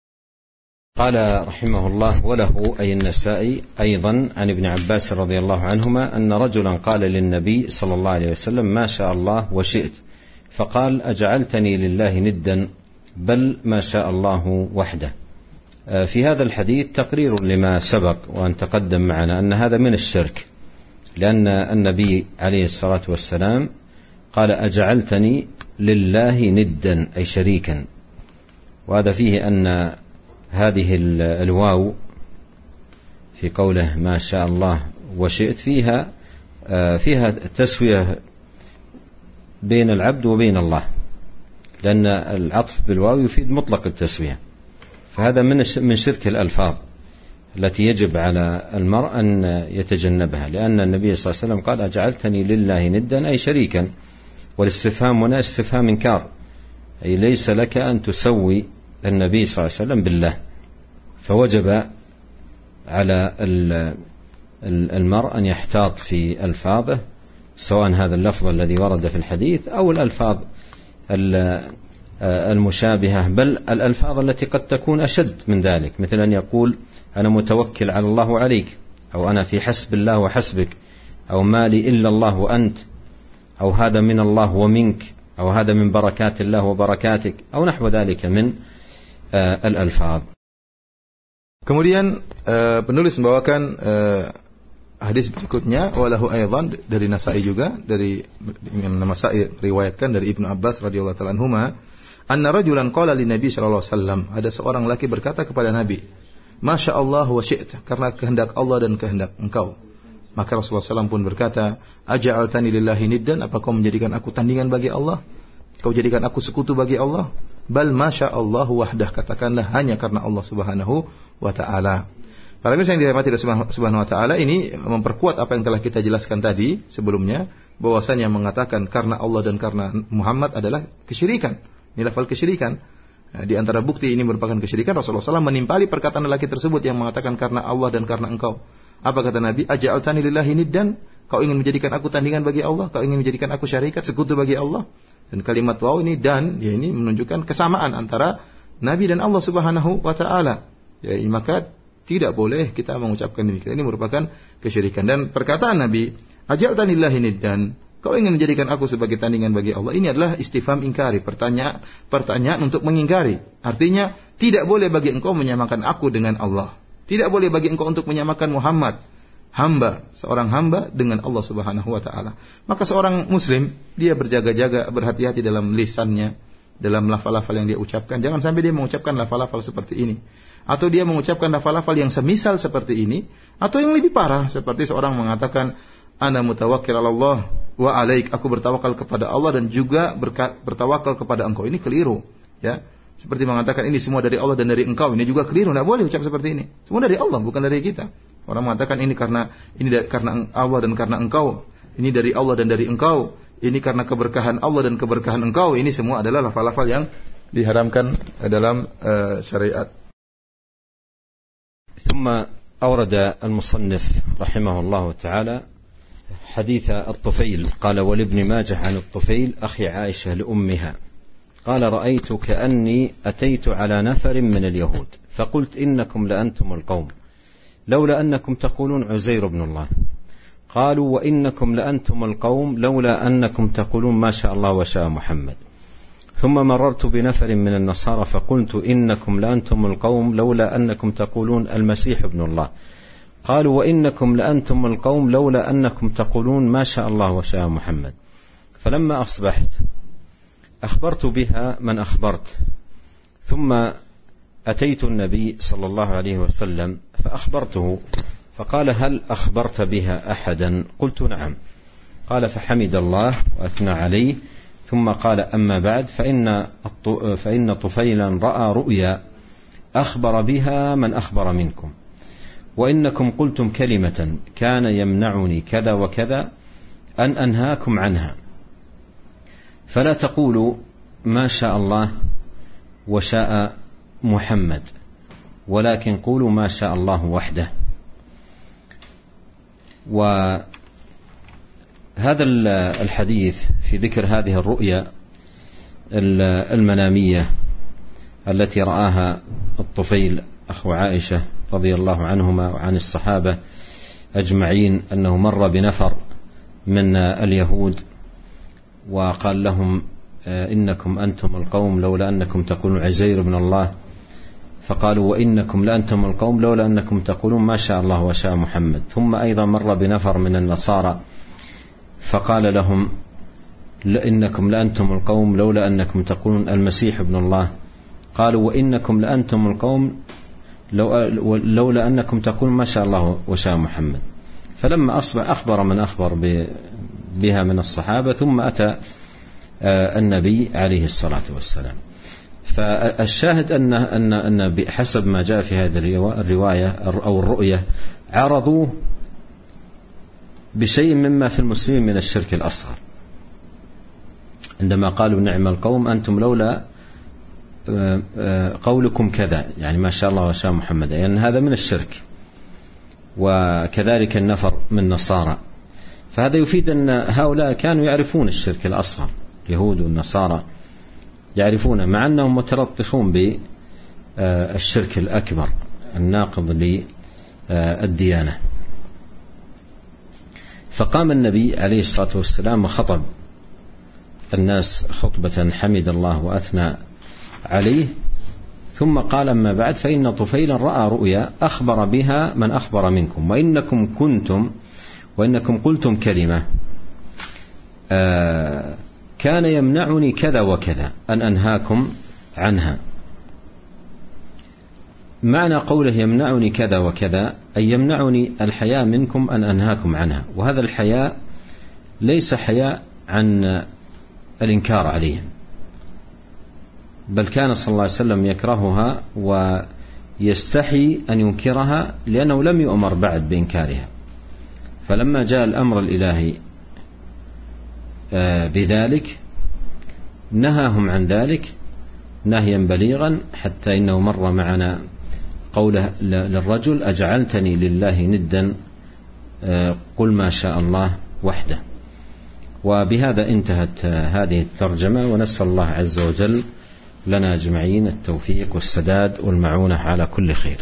قال رحمه الله وله أي النسائي أيضا عن ابن عباس رضي الله عنهما أن رجلا قال للنبي صلى الله عليه وسلم ما شاء الله وشئت فقال أجعلتني لله ندا بل ما شاء الله وحده. في هذا الحديث تقرير لما سبق وأن تقدم معنا أن هذا من الشرك، لأن النبي عليه الصلاة والسلام قال أجعلتني لله ندا أي شريكا، وهذا فيه أن هذه الواو في قوله ما شاء الله وشئت فيها فيها تسوية بين العبد وبين الله، لأن العطف بالواو يفيد مطلق التسوية، فهذا من من شرك الألفاظ التي يجب على المرء أن يتجنبها، لأن النبي صلى الله عليه وسلم قال أجعلتني لله ندا أي شريكا، والاستفهام هنا استفهام إنكار، أي ليس لك أن تسوي النبي صلى الله عليه وسلم بالله. فوجب على المرء أن يحتاط في ألفاظه، سواء هذا اللفظ الذي ورد في الحديث أو الألفاظ المشابهة، بل الألفاظ التي قد تكون أشد من ذلك، مثل أن يقول أنا متوكل على الله وعليك، أو أنا في حسب الله وحسبك، أو ما لي إلا الله وأنت، أو هذا من الله ومنك، أو هذا من بركات الله وبركاتك، أو نحو ذلك من الألفاظ. Kemudian uh, penulis membawakan uh, hadis berikutnya, walahu aidan dari Nasa'i juga, dari Imam Nasa'i riwayatkan dari Ibnu Abbas radhiyallahu ta'ala anhuma, anna rajulan qala lin Nabi sallallahu alaihi wasallam, ada seorang laki berkata kepada Nabi, Masya Allah wa syi'ta, karena kehendak Allah dan kehendak engkau. Maka Rasulullah sallallahu alaihi wasallam pun berkata, aja'altani lillahi niddan, apa kau menjadikan aku tandingan bagi Allah? Kau jadikan aku sekutu bagi Allah? Bal masya Allah wahdah, katakanlah hanya karena Allah subhanahu wa ta'ala. Para pemirsa yang dirahmati Allah subhanahu wa ta'ala, ini memperkuat apa yang telah kita jelaskan tadi sebelumnya, bahwasanya mengatakan karena Allah dan karena Muhammad adalah kesyirikan. Ini lafal kesyirikan. Di antara bukti ini merupakan kesyirikan, Rasulullah sallallahu alaihi wasallam menimpali perkataan lelaki tersebut yang mengatakan karena Allah dan karena engkau. Apa kata Nabi? Aja'altani lillahi niddan, kau ingin menjadikan aku tandingan bagi Allah, kau ingin menjadikan aku syarikat, sekutu bagi Allah. Dan kalimat waw ini dan, ya, ini menunjukkan kesamaan antara Nabi dan Allah subhanahu wa ta'ala. Ya, maka tidak boleh kita mengucapkan demikian. Ini merupakan kesyirikan. Dan perkataan Nabi, aja'altani lillahi niddan, kau ingin menjadikan aku sebagai tandingan bagi Allah, ini adalah istifham ingkari, pertanyaan, pertanyaan untuk mengingkari. Artinya, tidak boleh bagi engkau menyamakan aku dengan Allah. Tidak boleh bagi engkau untuk menyamakan Muhammad, hamba, seorang hamba dengan Allah subhanahu wa ta'ala. Maka seorang muslim, dia berjaga-jaga, berhati-hati dalam lisannya, dalam lafal-lafal yang dia ucapkan. Jangan sampai dia mengucapkan lafal-lafal seperti ini, atau dia mengucapkan lafal-lafal yang semisal seperti ini, atau yang lebih parah, seperti seorang mengatakan ana mutawakkil ala Allah wa alaik, aku bertawakal kepada Allah dan juga bertawakal kepada engkau. Ini keliru, ya. Seperti mengatakan ini semua dari Allah dan dari engkau, ini juga keliru. Tidak boleh ucap seperti ini. Semua dari Allah, bukan dari kita. Orang mengatakan ini karena ini dari, karena Allah dan karena engkau, ini dari Allah dan dari engkau, ini karena keberkahan Allah dan keberkahan engkau. Ini semua adalah lafal-lafal yang diharamkan dalam uh, syariat. ثم أورد المصنف رحمه الله تعالى حديث الطفيل قال ولابن ماجه عن الطفيل أخي عائشة لأمها قال رأيت كأني أتيت على نفر من اليهود فقلت إنكم لأنتم القوم لولا أنكم تقولون عزير بن الله قالوا وإنكم لأنتم القوم لولا أنكم تقولون ما شاء الله وشاء محمد ثم مررت بنفر من النصارى فقلت إنكم لأنتم القوم لولا أنكم تقولون المسيح ابن الله قالوا وإنكم لأنتم القوم لولا أنكم تقولون ما شاء الله وشاء محمد فلما أصبحت أخبرت بها من أخبرت ثم أتيت النبي صلى الله عليه وسلم فأخبرته فقال هل أخبرت بها أحدا قلت نعم قال فحمد الله وأثنى عليه ثم قال أما بعد فإن, فإن طفيلا رأى رؤيا أخبر بها من أخبر منكم وإنكم قلتم كلمة كان يمنعني كذا وكذا أن أنهاكم عنها فلا تقولوا ما شاء الله وشاء محمد ولكن قولوا ما شاء الله وحده. وهذا الحديث في ذكر هذه الرؤيا المنامية التي رآها الطفيل أخو عائشة رضي الله عنهما وعن الصحابة أجمعين أنه مر بنفر من اليهود وقال لهم إنكم أنتم القوم لولا أنكم تقولون عزير بن الله فقالوا وإنكم لأنتم القوم لولا أنكم تقولون ما شاء الله وشاء محمد. ثم أيضا مر بنفر من النصارى فقال لهم إنكم لأنتم القوم لولا أنكم تقولون المسيح ابن الله قالوا وإنكم لأنتم القوم لولا أنكم تقولون ما شاء الله وشاء محمد. فلما أصبح أخبر من أخبر بها من الصحابة، ثم أتى النبي عليه الصلاة والسلام. فالشاهد أن أن أن بحسب ما جاء في هذه الرواية أو الرؤية عرضوه بشيء مما في المسلمين من الشرك الأصغر، عندما قالوا نعم القوم أنتم لولا قولكم كذا، يعني ما شاء الله وشاء محمد، يعني هذا من الشرك. وكذلك النفر من نصارى. فهذا يفيد أن هؤلاء كانوا يعرفون الشرك الأصغر، اليهود والنصارى يعرفون، مع أنهم متلطخون بالشرك الأكبر الناقض للديانة. فقام النبي عليه الصلاة والسلام وخطب الناس خطبة حمد الله وأثنى عليه، ثم قال أما بعد فإن طفيلا رأى رؤيا أخبر بها من أخبر منكم، وإنكم كنتم وإنكم قلتم كلمة آه كان يمنعني كذا وكذا أن أنهاكم عنها. معنى قوله يمنعني كذا وكذا أي يمنعني الحياء منكم أن أنهاكم عنها، وهذا الحياء ليس حياء عن الإنكار عليهم، بل كان صلى الله عليه وسلم يكرهها ويستحي أن ينكرها لأنه لم يؤمر بعد بإنكارها. فلما جاء الأمر الإلهي بذلك نهاهم عن ذلك نهيا بليغا، حتى إنه مر معنا قوله للرجل أجعلتني لله ندا قل ما شاء الله وحده. وبهذا انتهت هذه الترجمة، ونسأل الله عز وجل لنا أجمعين التوفيق والسداد والمعونة على كل خير.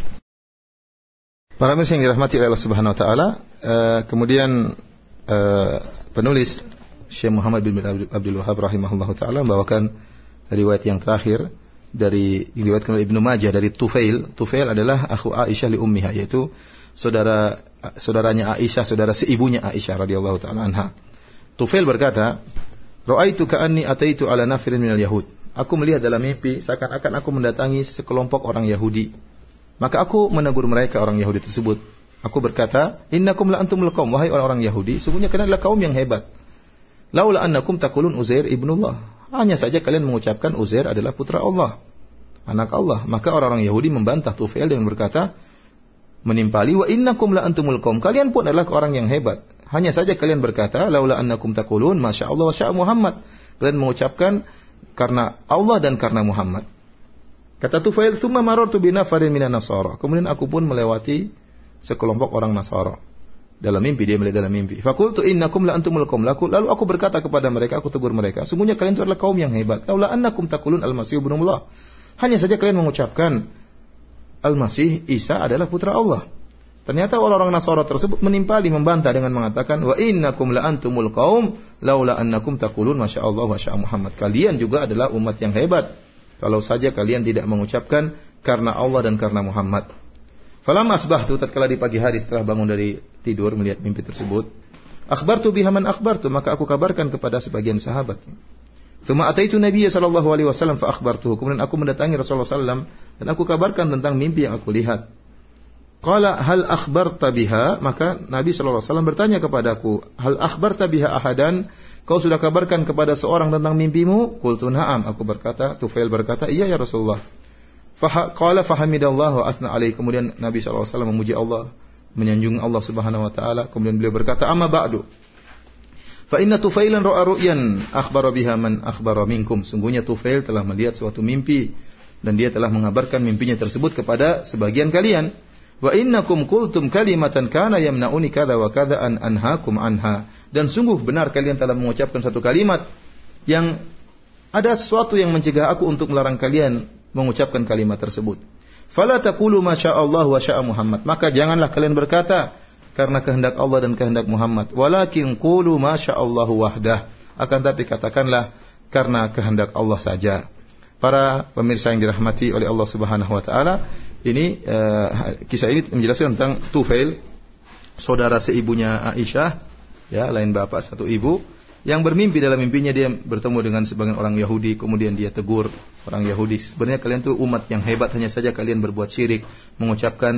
Para pemirsa yang dirahmati oleh Allah Subhanahu wa taala, uh, kemudian uh, penulis Syekh Muhammad bin Abdul Wahhab rahimahullahu taala membawakan riwayat yang terakhir dari diriwayatkan oleh Ibnu Majah dari Tufail. Tufail adalah akhu Aisyah li ummiha, yaitu saudara saudaranya Aisyah, saudara seibunya Aisyah radhiyallahu taala anha. Tufail berkata, "Ra'aitu ka'anni ataitu ala nafirin minal yahud." Aku melihat dalam mimpi seakan-akan aku mendatangi sekelompok orang Yahudi. Maka aku menegur mereka, orang Yahudi tersebut. Aku berkata, "Innakum la antumul qaum," wahai orang-orang Yahudi, sungguhnya kalian adalah kaum yang hebat. Laula annakum taqulun Uzair ibnullah. Hanya saja kalian mengucapkan Uzair adalah putra Allah, anak Allah. Maka orang-orang Yahudi membantah Tufail dengan berkata, menimpali, "Wa innakum la antumul qaum." Kalian pun adalah orang yang hebat. Hanya saja kalian berkata, "Laula annakum taqulun masya Allah wa sya Muhammad." Kalian mengucapkan karena Allah dan karena Muhammad. Kata Tufail, "Tsumma marartu bi nafarin minan nasara." Kemudian aku pun melewati sekelompok orang Nasara. Dalam mimpi, dia melihat dalam mimpi. Faqultu innakum la antumul qaum. Lalu aku berkata kepada mereka, aku tegur mereka, sungguhnya kalian itu adalah kaum yang hebat. Laula annakum taqulun al-Masih ibnullah. Hanya saja kalian mengucapkan Al-Masih Isa adalah putra Allah. Ternyata orang-orang Nasara tersebut menimpali, membantah dengan mengatakan, "Wa innakum la antumul qaum laula annakum taqulun masya Allah wa sya Muhammad." Kalian juga adalah umat yang hebat kalau saja kalian tidak mengucapkan karena Allah dan karena Muhammad. Falamma asbahtu, tatkala di pagi hari setelah bangun dari tidur melihat mimpi tersebut, akhbartu biha man akhbartu, maka aku kabarkan kepada sebagian sahabat. Tsumma ataitu Nabiy sallallahu alaihi wasallam fa akhbartuhu, kemudian aku mendatangi Rasulullah sallallahu alaihi wasallam dan aku kabarkan tentang mimpi yang aku lihat. Qala hal akhbarta biha, maka Nabi sallallahu alaihi wasallam bertanya kepadaku, hal akhbarta biha ahadan, kau sudah kabarkan kepada seorang tentang mimpimu? Qultu na'am, aku berkata, Tufail berkata, iya ya Rasulullah. Qala fahamidallah wa athna alaihi, kemudian Nabi sallallahu alaihi wasallam memuji Allah, menyanjung Allah Subhanahu wa taala. Kemudian beliau berkata, amma ba'du, fa inna Tufailan ra'a ru'yan akhbara biha man akhbara minkum. Sungguhnya Tufail telah melihat suatu mimpi dan dia telah mengabarkan mimpinya tersebut kepada sebagian kalian. Wa innakum qultum kalimatan kana yamna'uni kadza wa kadza an anhaakum anha. Dan sungguh benar kalian telah mengucapkan satu kalimat yang ada sesuatu yang mencegah aku untuk melarang kalian mengucapkan kalimat tersebut. Fala taqulu ma syaa Allah wa syaa Muhammad. Maka janganlah kalian berkata karena kehendak Allah dan kehendak Muhammad. Walakin qulu ma syaa Allah wahdah. Akan tapi katakanlah karena kehendak Allah saja. Para pemirsa yang dirahmati oleh Allah Subhanahu wa taala, ini uh, kisah ini menjelaskan tentang Tufail, saudara seibunya Aisyah, ya, lain bapak satu ibu, yang bermimpi. Dalam mimpinya dia bertemu dengan sebagian orang Yahudi, kemudian dia tegur orang Yahudi, sebenarnya kalian tuh umat yang hebat, hanya saja kalian berbuat syirik, mengucapkan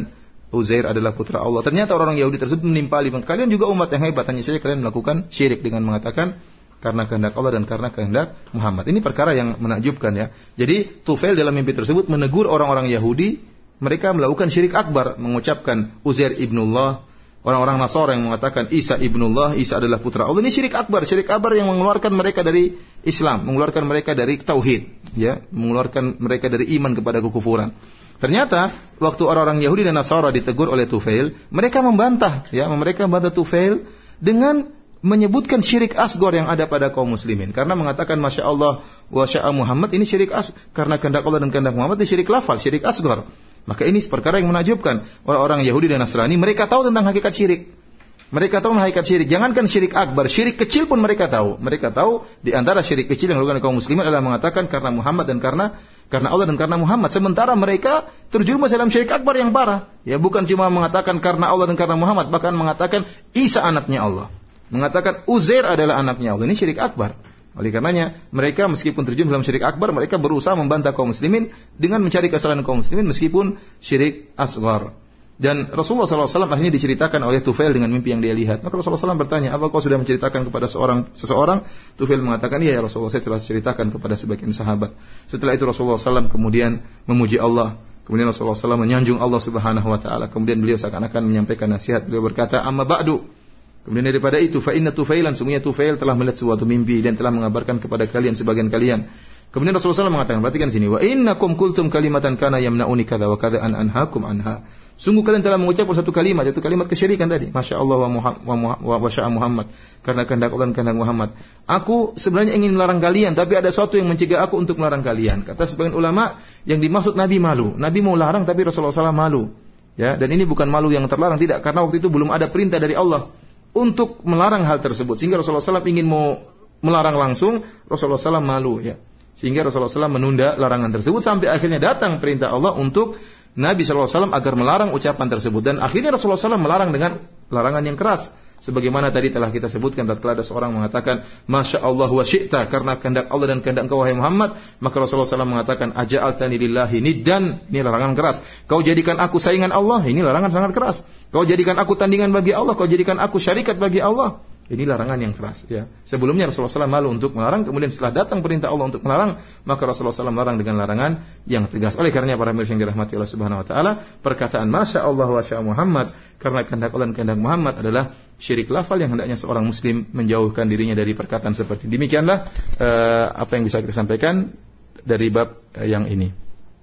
Uzair adalah putra Allah. Ternyata orang-orang Yahudi tersebut menimpali, kalian juga umat yang hebat, hanya saja kalian melakukan syirik dengan mengatakan karena kehendak Allah dan karena kehendak Muhammad. Ini perkara yang menakjubkan ya. Jadi Tufail dalam mimpi tersebut menegur orang-orang Yahudi, mereka melakukan syirik akbar, mengucapkan Uzair ibnullah. Orang-orang Nasara yang mengatakan Isa ibnullah, Isa adalah putra Allah. Ini syirik akbar, syirik akbar yang mengeluarkan mereka dari Islam, mengeluarkan mereka dari tauhid, ya, mengeluarkan mereka dari iman kepada kekufuran. Ternyata waktu orang-orang Yahudi dan Nasara ditegur oleh Tufail, mereka membantah, ya, mereka membantah Tufail dengan menyebutkan syirik asgor yang ada pada kaum muslimin, karena mengatakan Masya Allah wa sya'a Muhammad, ini syirik as, karena kehendak Allah dan kehendak Muhammad ini syirik lafal, syirik asgor. Maka ini perkara yang menakjubkan. Orang-orang Yahudi dan Nasrani, mereka tahu tentang hakikat syirik. Mereka tahu tentang hakikat syirik. Jangankan syirik akbar, syirik kecil pun mereka tahu. Mereka tahu di antara syirik kecil yang dilakukan kaum muslimin adalah mengatakan karena Muhammad dan karena karena Allah dan karena Muhammad. Sementara mereka terjerumus dalam syirik akbar yang parah. Ya, bukan cuma mengatakan karena Allah dan karena Muhammad, bahkan mengatakan Isa anaknya Allah. Mengatakan Uzair adalah anaknya Allah. Ini syirik akbar. Oleh karenanya, mereka meskipun terjun dalam syirik akbar, mereka berusaha membantah kaum muslimin dengan mencari kesalahan kaum muslimin meskipun syirik asghar. Dan Rasulullah shallallahu alaihi wasallam akhirnya diceritakan oleh Tufail dengan mimpi yang dia lihat. Maka Rasulullah shallallahu alaihi wasallam bertanya, apa kau sudah menceritakan kepada seorang seseorang? Tufail mengatakan, iya ya Rasulullah, saya telah ceritakan kepada sebagian sahabat. Setelah itu Rasulullah shallallahu alaihi wasallam kemudian memuji Allah. Kemudian Rasulullah shallallahu alaihi wasallam menyanjung Allah subhanahu wa ta'ala. Kemudian beliau seakan-akan menyampaikan nasihat. Beliau berkata, amma ba'du. Kemudian daripada itu, fa inna Tufailan, sungguhnya Tufail telah melihat suatu mimpi dan telah mengabarkan kepada kalian sebagian kalian. Kemudian Rasulullah shallallahu alaihi wasallam mengatakan, perhatikan sini, wa innakum qultum kalimatan kana yamna'uni kadza wa kadza an anhaakum anha. Sungguh kalian telah mengucapkan satu kalimat, yaitu kalimat kesyirikan tadi. Masya Allah wa, Muhammad, wa, wa sya'a Muhammad, karena kehendak Allah dan kehendak Muhammad. Aku sebenarnya ingin melarang kalian, tapi ada sesuatu yang mencegah aku untuk melarang kalian. Kata sebagian ulama, yang dimaksud Nabi malu. Nabi mau larang, tapi Rasulullah shallallahu alaihi wasallam malu. Ya, dan ini bukan malu yang terlarang, tidak, karena waktu itu belum ada perintah dari Allah untuk melarang hal tersebut. Sehingga Rasulullah shallallahu alaihi wasallam ingin mau melarang langsung, Rasulullah shallallahu alaihi wasallam malu, ya. Sehingga Rasulullah shallallahu alaihi wasallam menunda larangan tersebut sampai akhirnya datang perintah Allah untuk Nabi shallallahu alaihi wasallam agar melarang ucapan tersebut. Dan akhirnya Rasulullah shallallahu alaihi wasallam melarang dengan larangan yang keras. Sebagaimana tadi telah kita sebutkan, tatkala ada seorang mengatakan Masya Allah wa syi'ta, karena kehendak Allah dan kehendak engkau wahai Muhammad, maka Rasulullah shallallahu alaihi wasallam mengatakan aja'altani lillahi niddan, ini larangan keras. Kau jadikan aku saingan Allah, ini larangan sangat keras. Kau jadikan aku tandingan bagi Allah, kau jadikan aku syarikat bagi Allah, ini larangan yang keras, ya. Sebelumnya Rasulullah shallallahu alaihi wasallam malu untuk melarang, kemudian setelah datang perintah Allah untuk melarang, maka Rasulullah shallallahu alaihi wasallam melarang dengan larangan yang tegas. Oleh karenanya para mirsa yang dirahmati Allah Subhanahu wa taala, perkataan Masya Allah wa sya'a Muhammad, karena kehendak Allah dan kehendak Muhammad adalah syirik lafal yang hendaknya seorang muslim menjauhkan dirinya dari perkataan seperti ini. Demikianlah uh, apa yang bisa kita sampaikan dari bab uh, yang ini.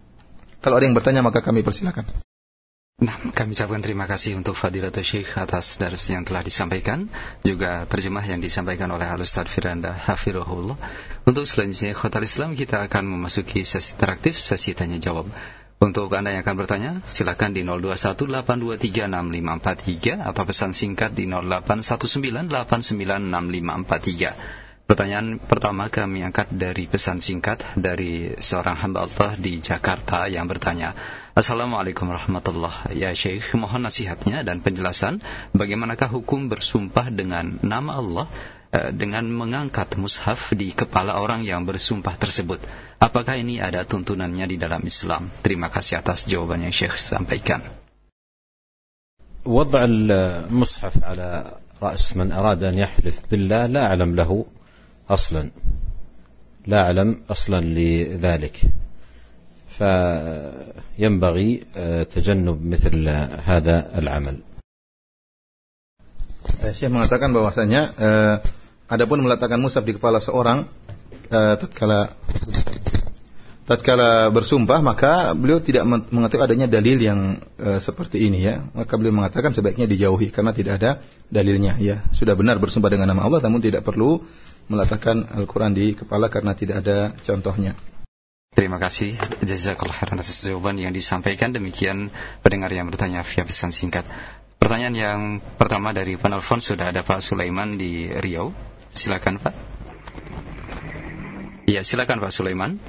Kalau ada yang bertanya maka kami persilakan. Nah, kami ucapkan terima kasih untuk Fadilatul Syekh atas dars yang telah disampaikan, juga terjemah yang disampaikan oleh Al-Ustaz Firanda Hafirahullah. Untuk selanjutnya Khotal Islam, kita akan memasuki sesi interaktif, sesi tanya jawab. Untuk Anda yang akan bertanya, silakan di nol dua satu delapan dua tiga enam lima empat tiga atau pesan singkat di nol delapan satu sembilan delapan sembilan enam lima empat tiga. Pertanyaan pertama kami angkat dari pesan singkat dari seorang hamba Allah di Jakarta yang bertanya, Assalamualaikum warahmatullahi wabarakatuh. Ya Syekh, mohon nasihatnya dan penjelasan bagaimanakah hukum bersumpah dengan nama Allah eh, dengan mengangkat mushaf di kepala orang yang bersumpah tersebut. Apakah ini ada tuntunannya di dalam Islam? Terima kasih atas jawaban yang Syekh sampaikan. وضع المصحف على رأس من أراد أن يحلف بالله لا أعلم له أصلا لا أعلم أصلا لذلك فينبغي تجنب مثل هذا العمل. Syekh mengatakan bahwasanya eh, adapun meletakkan mushaf di kepala seorang eh, tatkala tatkala bersumpah, maka beliau tidak mengetahui adanya dalil yang e, seperti ini, ya. Maka beliau mengatakan sebaiknya dijauhi karena tidak ada dalilnya, ya. Sudah benar bersumpah dengan nama Allah, namun tidak perlu meletakkan Al-Quran di kepala karena tidak ada contohnya. Terima kasih jazakallahu khairan atas jawaban yang disampaikan. Demikian pendengar yang bertanya via pesan singkat. Pertanyaan yang pertama dari penelpon sudah ada Pak Sulaiman di Riau. Silakan Pak. Iya, silakan Pak Sulaiman.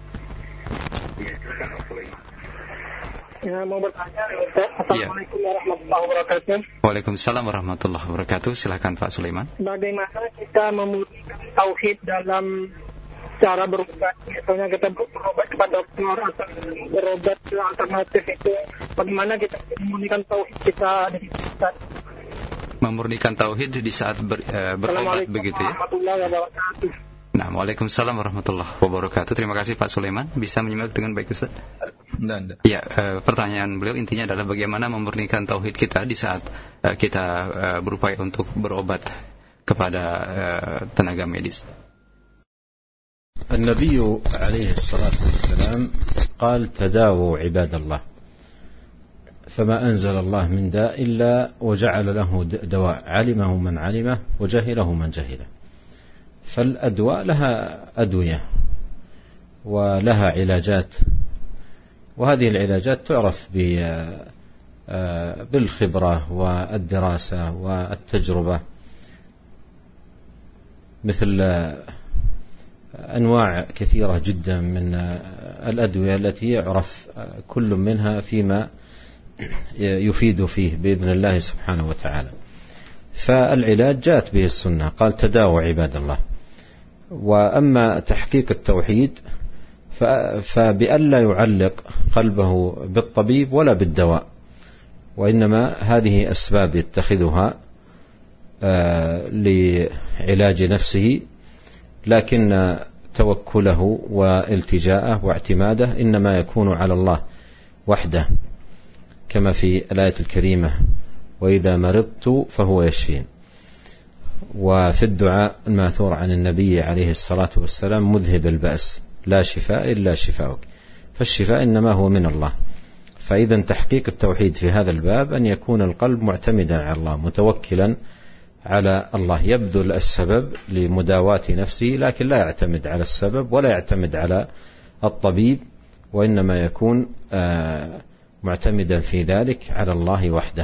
Ya, mau bertanya, Assalamualaikum ya. warahmatullahi wabarakatuh. Waalaikumsalam warahmatullahi wabarakatuh. Silakan Pak Sulaiman. Bagaimana kita memurnikan tauhid dalam cara berobat. Misalnya kita berobat kepada dokter atau berobat alternatif itu, bagaimana kita memurnikan tauhid kita di situ? Memurnikan tauhid di saat ber, uh, berobat begitu ya. Nah, Waalaikumsalam warahmatullahi wabarakatuh. Terima kasih Pak Sulaiman. Bisa menyimak dengan baik Ustaz? Enggak, enggak. Ya, uh, pertanyaan beliau intinya adalah bagaimana memurnikan tauhid kita di saat uh, kita uh, berupaya untuk berobat kepada uh, tenaga medis. النبي عليه الصلاة والسلام قال تداووا عباد الله فما أنزل الله من داء إلا وجعل له دواء علمه من علمه وجهله من جهله فالأدواء لها أدوية ولها علاجات وهذه العلاجات تعرف بالخبرة والدراسة والتجربة مثل أنواع كثيرة جدا من الأدوية التي يعرف كل منها فيما يفيد فيه بإذن الله سبحانه وتعالى فالعلاج جاءت به السنة قال تداووا عباد الله وأما تحقيق التوحيد فبأن لا يعلق قلبه بالطبيب ولا بالدواء وإنما هذه أسباب يتخذها لعلاج نفسه لكن توكله والتجاءه واعتماده إنما يكون على الله وحده كما في الآية الكريمة وإذا مرضت فهو يشفين وفي الدعاء الماثور عن النبي عليه الصلاة والسلام مذهب البأس لا شفاء إلا شفاؤك فالشفاء إنما هو من الله فإذا تحقيق التوحيد في هذا الباب أن يكون القلب معتمدا على الله متوكلا على الله يبذل السبب لمداواة نفسه لكن لا يعتمد على السبب ولا يعتمد على الطبيب وإنما يكون معتمدا في ذلك على الله وحده.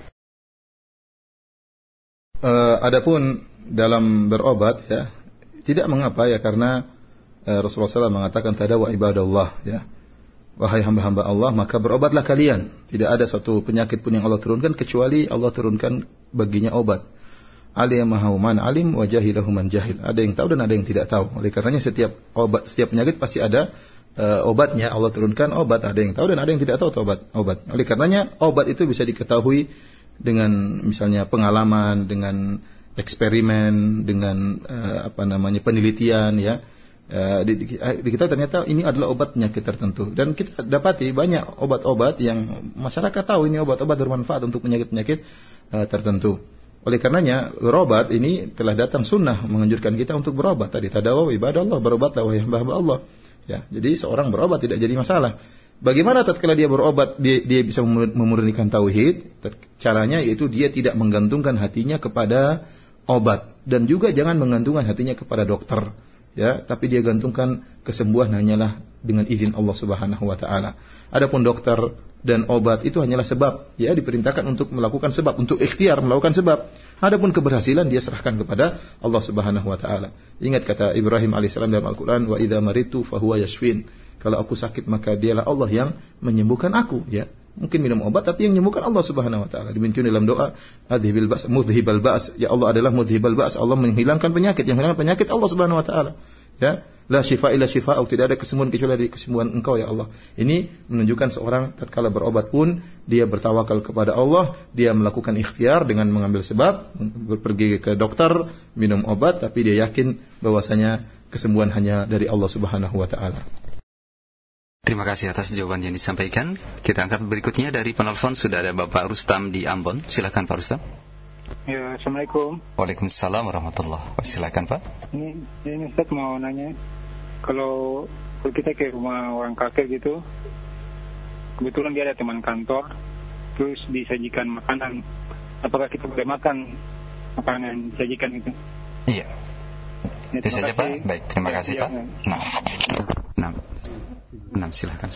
Uh, adapun dalam berobat ya tidak mengapa ya karena uh, Rasulullah shallallahu alaihi wasallam mengatakan tadawu ibadallah ya wahai hamba-hamba Allah maka berobatlah kalian tidak ada suatu penyakit pun yang Allah turunkan kecuali Allah turunkan baginya obat alimahu man alim wa jahilahu man jahil ada yang tahu dan ada yang tidak tahu oleh karenanya setiap obat setiap penyakit pasti ada uh, obatnya Allah turunkan obat ada yang tahu dan ada yang tidak tahu obat obat oleh karenanya obat itu bisa diketahui dengan misalnya pengalaman, dengan eksperimen, dengan uh, apa namanya penelitian ya. Uh, di, di, di kita ternyata ini adalah obat penyakit tertentu dan kita dapati banyak obat-obat yang masyarakat tahu ini obat-obat bermanfaat untuk penyakit-penyakit uh, tertentu. Oleh karenanya berobat ini telah datang sunnah menganjurkan kita untuk berobat tadi tadawu ibadallah berobatlah wahai hamba-hamba Allah. Ya, jadi seorang berobat tidak jadi masalah. Bagaimana tatkala dia berobat dia, dia bisa memurnikan tauhid? Caranya yaitu dia tidak menggantungkan hatinya kepada obat dan juga jangan menggantungkan hatinya kepada dokter, ya, tapi dia gantungkan kesembuhan hanyalah dengan izin Allah Subhanahu wa taala. Adapun dokter dan obat itu hanyalah sebab, ya, diperintahkan untuk melakukan sebab, untuk ikhtiar melakukan sebab. Adapun keberhasilan dia serahkan kepada Allah Subhanahu wa taala. Ingat kata Ibrahim alaihissalam dalam Al-Qur'an, wa idza maritu fahuwa yashfin. Kalau aku sakit maka dialah Allah yang menyembuhkan aku, ya. Mungkin minum obat tapi yang menyembuhkan Allah Subhanahu wa taala. Demikian dalam doa adhibil ba's mudhibal ba's. Ya Allah adalah mudhibal ba's, Allah menghilangkan penyakit, yang menghilangkan penyakit Allah Subhanahu wa taala. Ya, la syifa illa syifa'uk, tidak ada kesembuhan kecuali dari kesembuhan Engkau ya Allah. Ini menunjukkan seorang tatkala berobat pun dia bertawakal kepada Allah, dia melakukan ikhtiar dengan mengambil sebab, pergi ke dokter, minum obat, tapi dia yakin bahwasanya kesembuhan hanya dari Allah Subhanahu wa taala. Terima kasih atas jawaban yang disampaikan. Kita angkat berikutnya dari penelpon sudah ada Bapak Rustam di Ambon. Silakan Pak Rustam. Ya, Assalamualaikum. Waalaikumsalam warahmatullahi wabarakatuh. Silakan Pak. Ini, ini Ustaz mau nanya, kalau kita ke rumah orang kakek gitu, kebetulan dia ada teman kantor, terus disajikan makanan, apakah kita boleh makan makanan yang disajikan itu? Iya. Ya, itu saja Pak. Baik, terima ya, kasih ya, Pak. Ya. Nah, nah, nah, silakan.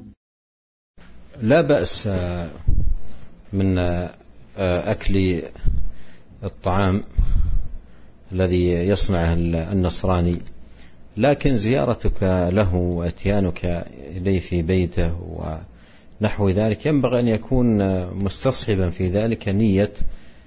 لا بأس من أكل الطعام الذي يصنعه النصراني لكن زيارتك له واتيانك إليه في بيته ونحو ذلك ينبغي أن يكون مستصحبا في ذلك نية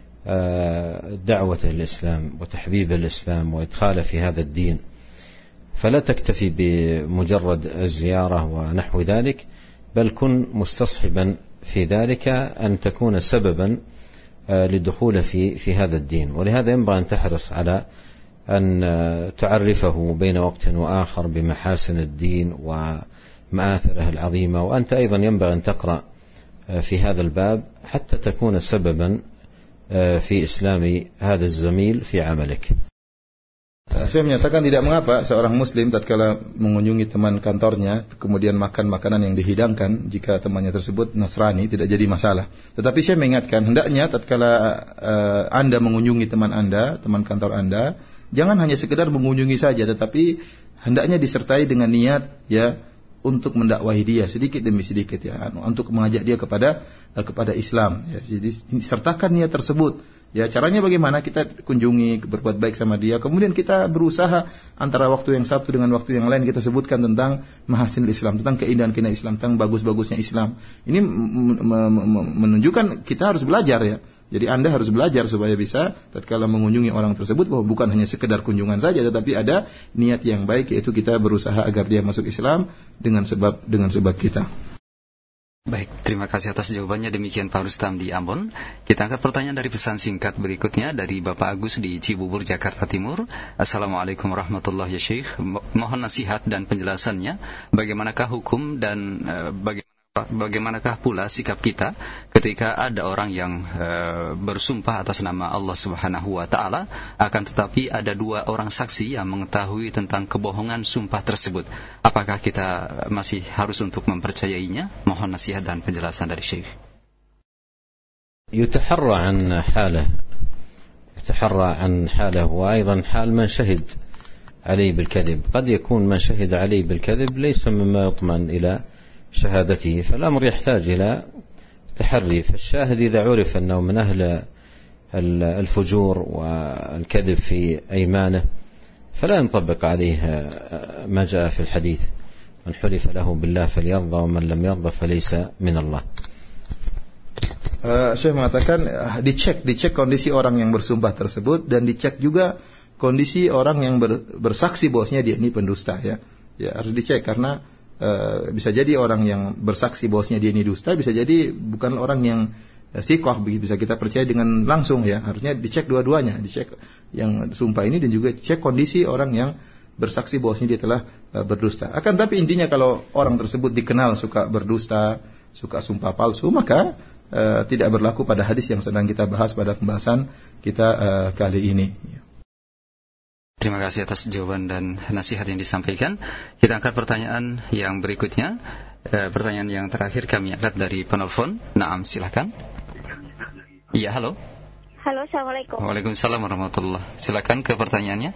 دعوة الإسلام وتحبيب الإسلام وإدخاله في هذا الدين فلا تكتفي بمجرد الزيارة ونحو ذلك، بل كن مستصحبا في ذلك أن تكون سببا للدخول في في هذا الدين. ولهذا ينبغي أن تحرص على أن تعرفه بين وقت وآخر بمحاسن الدين ومآثره العظيمة، وأنت أيضا ينبغي أن تقرأ في هذا الباب حتى تكون سببا في إسلام هذا الزميل في عملك. Saya menyatakan tidak mengapa seorang muslim tatkala mengunjungi teman kantornya kemudian makan makanan yang dihidangkan jika temannya tersebut Nasrani, tidak jadi masalah. Tetapi saya mengingatkan hendaknya tatkala uh, Anda mengunjungi teman Anda, teman kantor Anda, jangan hanya sekedar mengunjungi saja, tetapi hendaknya disertai dengan niat ya untuk mendakwahi dia sedikit demi sedikit ya, untuk mengajak dia kepada uh, kepada Islam ya. Jadi sertakan niat tersebut. Ya, caranya bagaimana? Kita kunjungi, berbuat baik sama dia, kemudian kita berusaha antara waktu yang satu dengan waktu yang lain kita sebutkan tentang mahasin Islam, tentang keindahan-keindahan Islam, tentang bagus-bagusnya Islam. Ini menunjukkan kita harus belajar ya. Jadi Anda harus belajar supaya bisa tatkala mengunjungi orang tersebut bahwa bukan hanya sekedar kunjungan saja, tetapi ada niat yang baik, yaitu kita berusaha agar dia masuk Islam dengan sebab dengan sebab kita. Baik, terima kasih atas jawabannya. Demikian Pak Rustam di Ambon. Kita angkat pertanyaan dari pesan singkat berikutnya dari Bapak Agus di Cibubur, Jakarta Timur. Assalamualaikum warahmatullahi wabarakatuh. Syekh, mohon nasihat dan penjelasannya. Bagaimanakah hukum dan uh, bagaimana bagaimanakah pula sikap kita ketika ada orang yang uh, bersumpah atas nama Allah Subhanahu wa taala, akan tetapi ada dua orang saksi yang mengetahui tentang kebohongan sumpah tersebut. Apakah kita masih harus untuk mempercayainya? Mohon nasihat dan penjelasan dari Syekh. يتحرى عن حاله يتحرى عن حاله وأيضا حال من شهد عليه بالكذب. قد يكون من شهد عليه بالكذب ليس مما يطمئن إلى شهادته، فالأمر يحتاج إلى تحري. فالشاهد إذا عرف أنه من أهل الفجور والكذب في أيمانه فلا ينطبق عليه ما جاء في الحديث: من حلف له بالله فليرضى ومن لم يرضى فليس من الله. Uh, Syekh mengatakan uh, dicek dicek kondisi orang yang bersumpah tersebut, dan dicek juga kondisi orang yang ber, bersaksi bahwasanya dia ini pendusta ya. Ya harus dicek karena Uh, bisa jadi orang yang bersaksi bahwasanya dia ini dusta, bisa jadi bukan orang yang uh, sikoh, bisa kita percaya dengan langsung ya. Harusnya dicek dua-duanya, dicek yang sumpah ini dan juga cek kondisi orang yang bersaksi bahwasanya dia telah uh, berdusta. Akan tapi intinya kalau orang tersebut dikenal suka berdusta, suka sumpah palsu, maka uh, tidak berlaku pada hadis yang sedang kita bahas pada pembahasan kita uh, kali ini. Terima kasih atas jawaban dan nasihat yang disampaikan. Kita angkat pertanyaan yang berikutnya. E, pertanyaan yang terakhir kami angkat dari penelpon. Naam, silakan. Iya, halo. Halo, assalamualaikum. Waalaikumsalam warahmatullahi. Silakan ke pertanyaannya.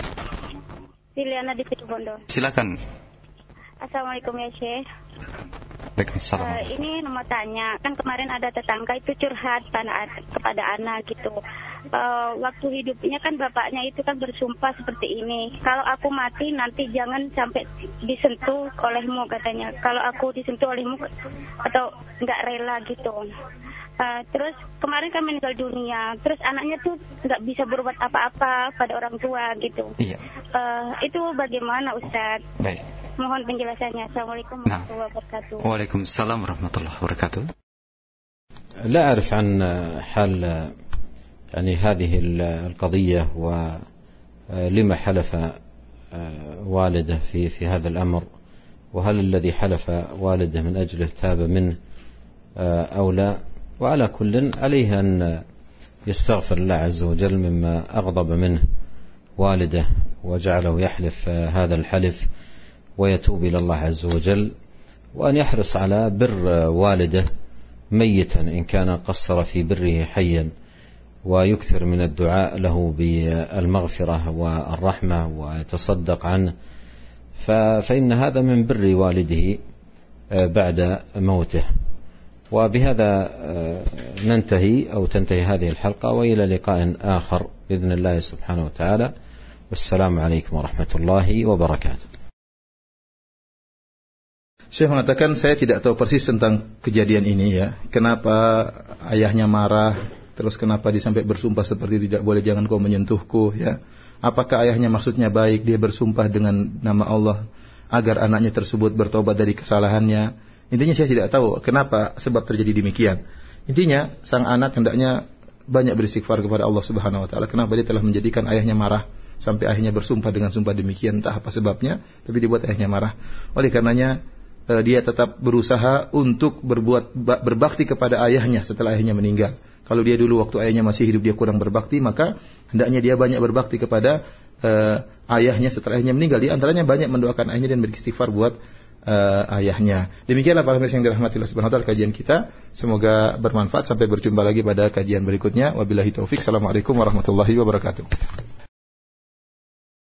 Liliana di Situbondo. Silakan. Assalamualaikum ya Syekh. Waalaikumsalam. Uh, ini mau tanya, kan kemarin ada tetangga itu curhat kepada anak gitu. Uh, waktu hidupnya kan bapaknya itu kan bersumpah seperti ini, kalau aku mati nanti jangan sampai disentuh olehmu katanya, kalau aku disentuh olehmu atau nggak rela gitu. Uh, terus kemarin kan meninggal dunia, terus anaknya tuh nggak bisa berbuat apa-apa pada orang tua gitu. Iya. Uh, itu bagaimana Ustaz? Baik. Mohon penjelasannya. Assalamualaikum warahmatullahi wabarakatuh. Waalaikumsalam warahmatullahi wabarakatuh. لا أعرف عن حال يعني هذه القضية ولما حلف والده في في هذا الأمر، وهل الذي حلف والده من أجله تاب منه أو لا. وعلى كل عليه أن يستغفر الله عز وجل مما أغضب منه والده وجعله يحلف هذا الحلف ويتوب إلى الله عز وجل، وأن يحرص على بر والده ميتا إن كان قصر في بره حيا، ويكثر من الدعاء له بالمغفرة والرحمة ويتصدق عنه، فإن هذا من بر والده بعد موته. وبهذا ننتهي أو تنتهي هذه الحلقة، وإلى لقاء آخر بإذن الله سبحانه وتعالى، والسلام عليكم ورحمة الله وبركاته. Syekh mengatakan, saya tidak tahu persis tentang kejadian ini ya. Kenapa ayahnya marah, terus kenapa dia sampai bersumpah seperti tidak boleh, jangan kau menyentuhku ya. Apakah ayahnya maksudnya baik, dia bersumpah dengan nama Allah agar anaknya tersebut bertobat dari kesalahannya? Intinya saya tidak tahu kenapa sebab terjadi demikian. Intinya sang anak hendaknya banyak beristighfar kepada Allah Subhanahu wa taala. Kenapa dia telah menjadikan ayahnya marah sampai ayahnya bersumpah dengan sumpah demikian, entah apa sebabnya, tapi dibuat ayahnya marah. Oleh karenanya dia tetap berusaha untuk berbuat berbakti kepada ayahnya setelah ayahnya meninggal. Kalau dia dulu waktu ayahnya masih hidup dia kurang berbakti, maka hendaknya dia banyak berbakti kepada uh, ayahnya setelah ayahnya meninggal. Di antaranya banyak mendoakan ayahnya dan beristighfar buat uh, ayahnya. Demikianlah para pemirsa yang dirahmati Allah Subhanahu wa taala kajian kita. Semoga bermanfaat. Sampai berjumpa lagi pada kajian berikutnya. Wabillahi taufik. Assalamualaikum warahmatullahi wabarakatuh.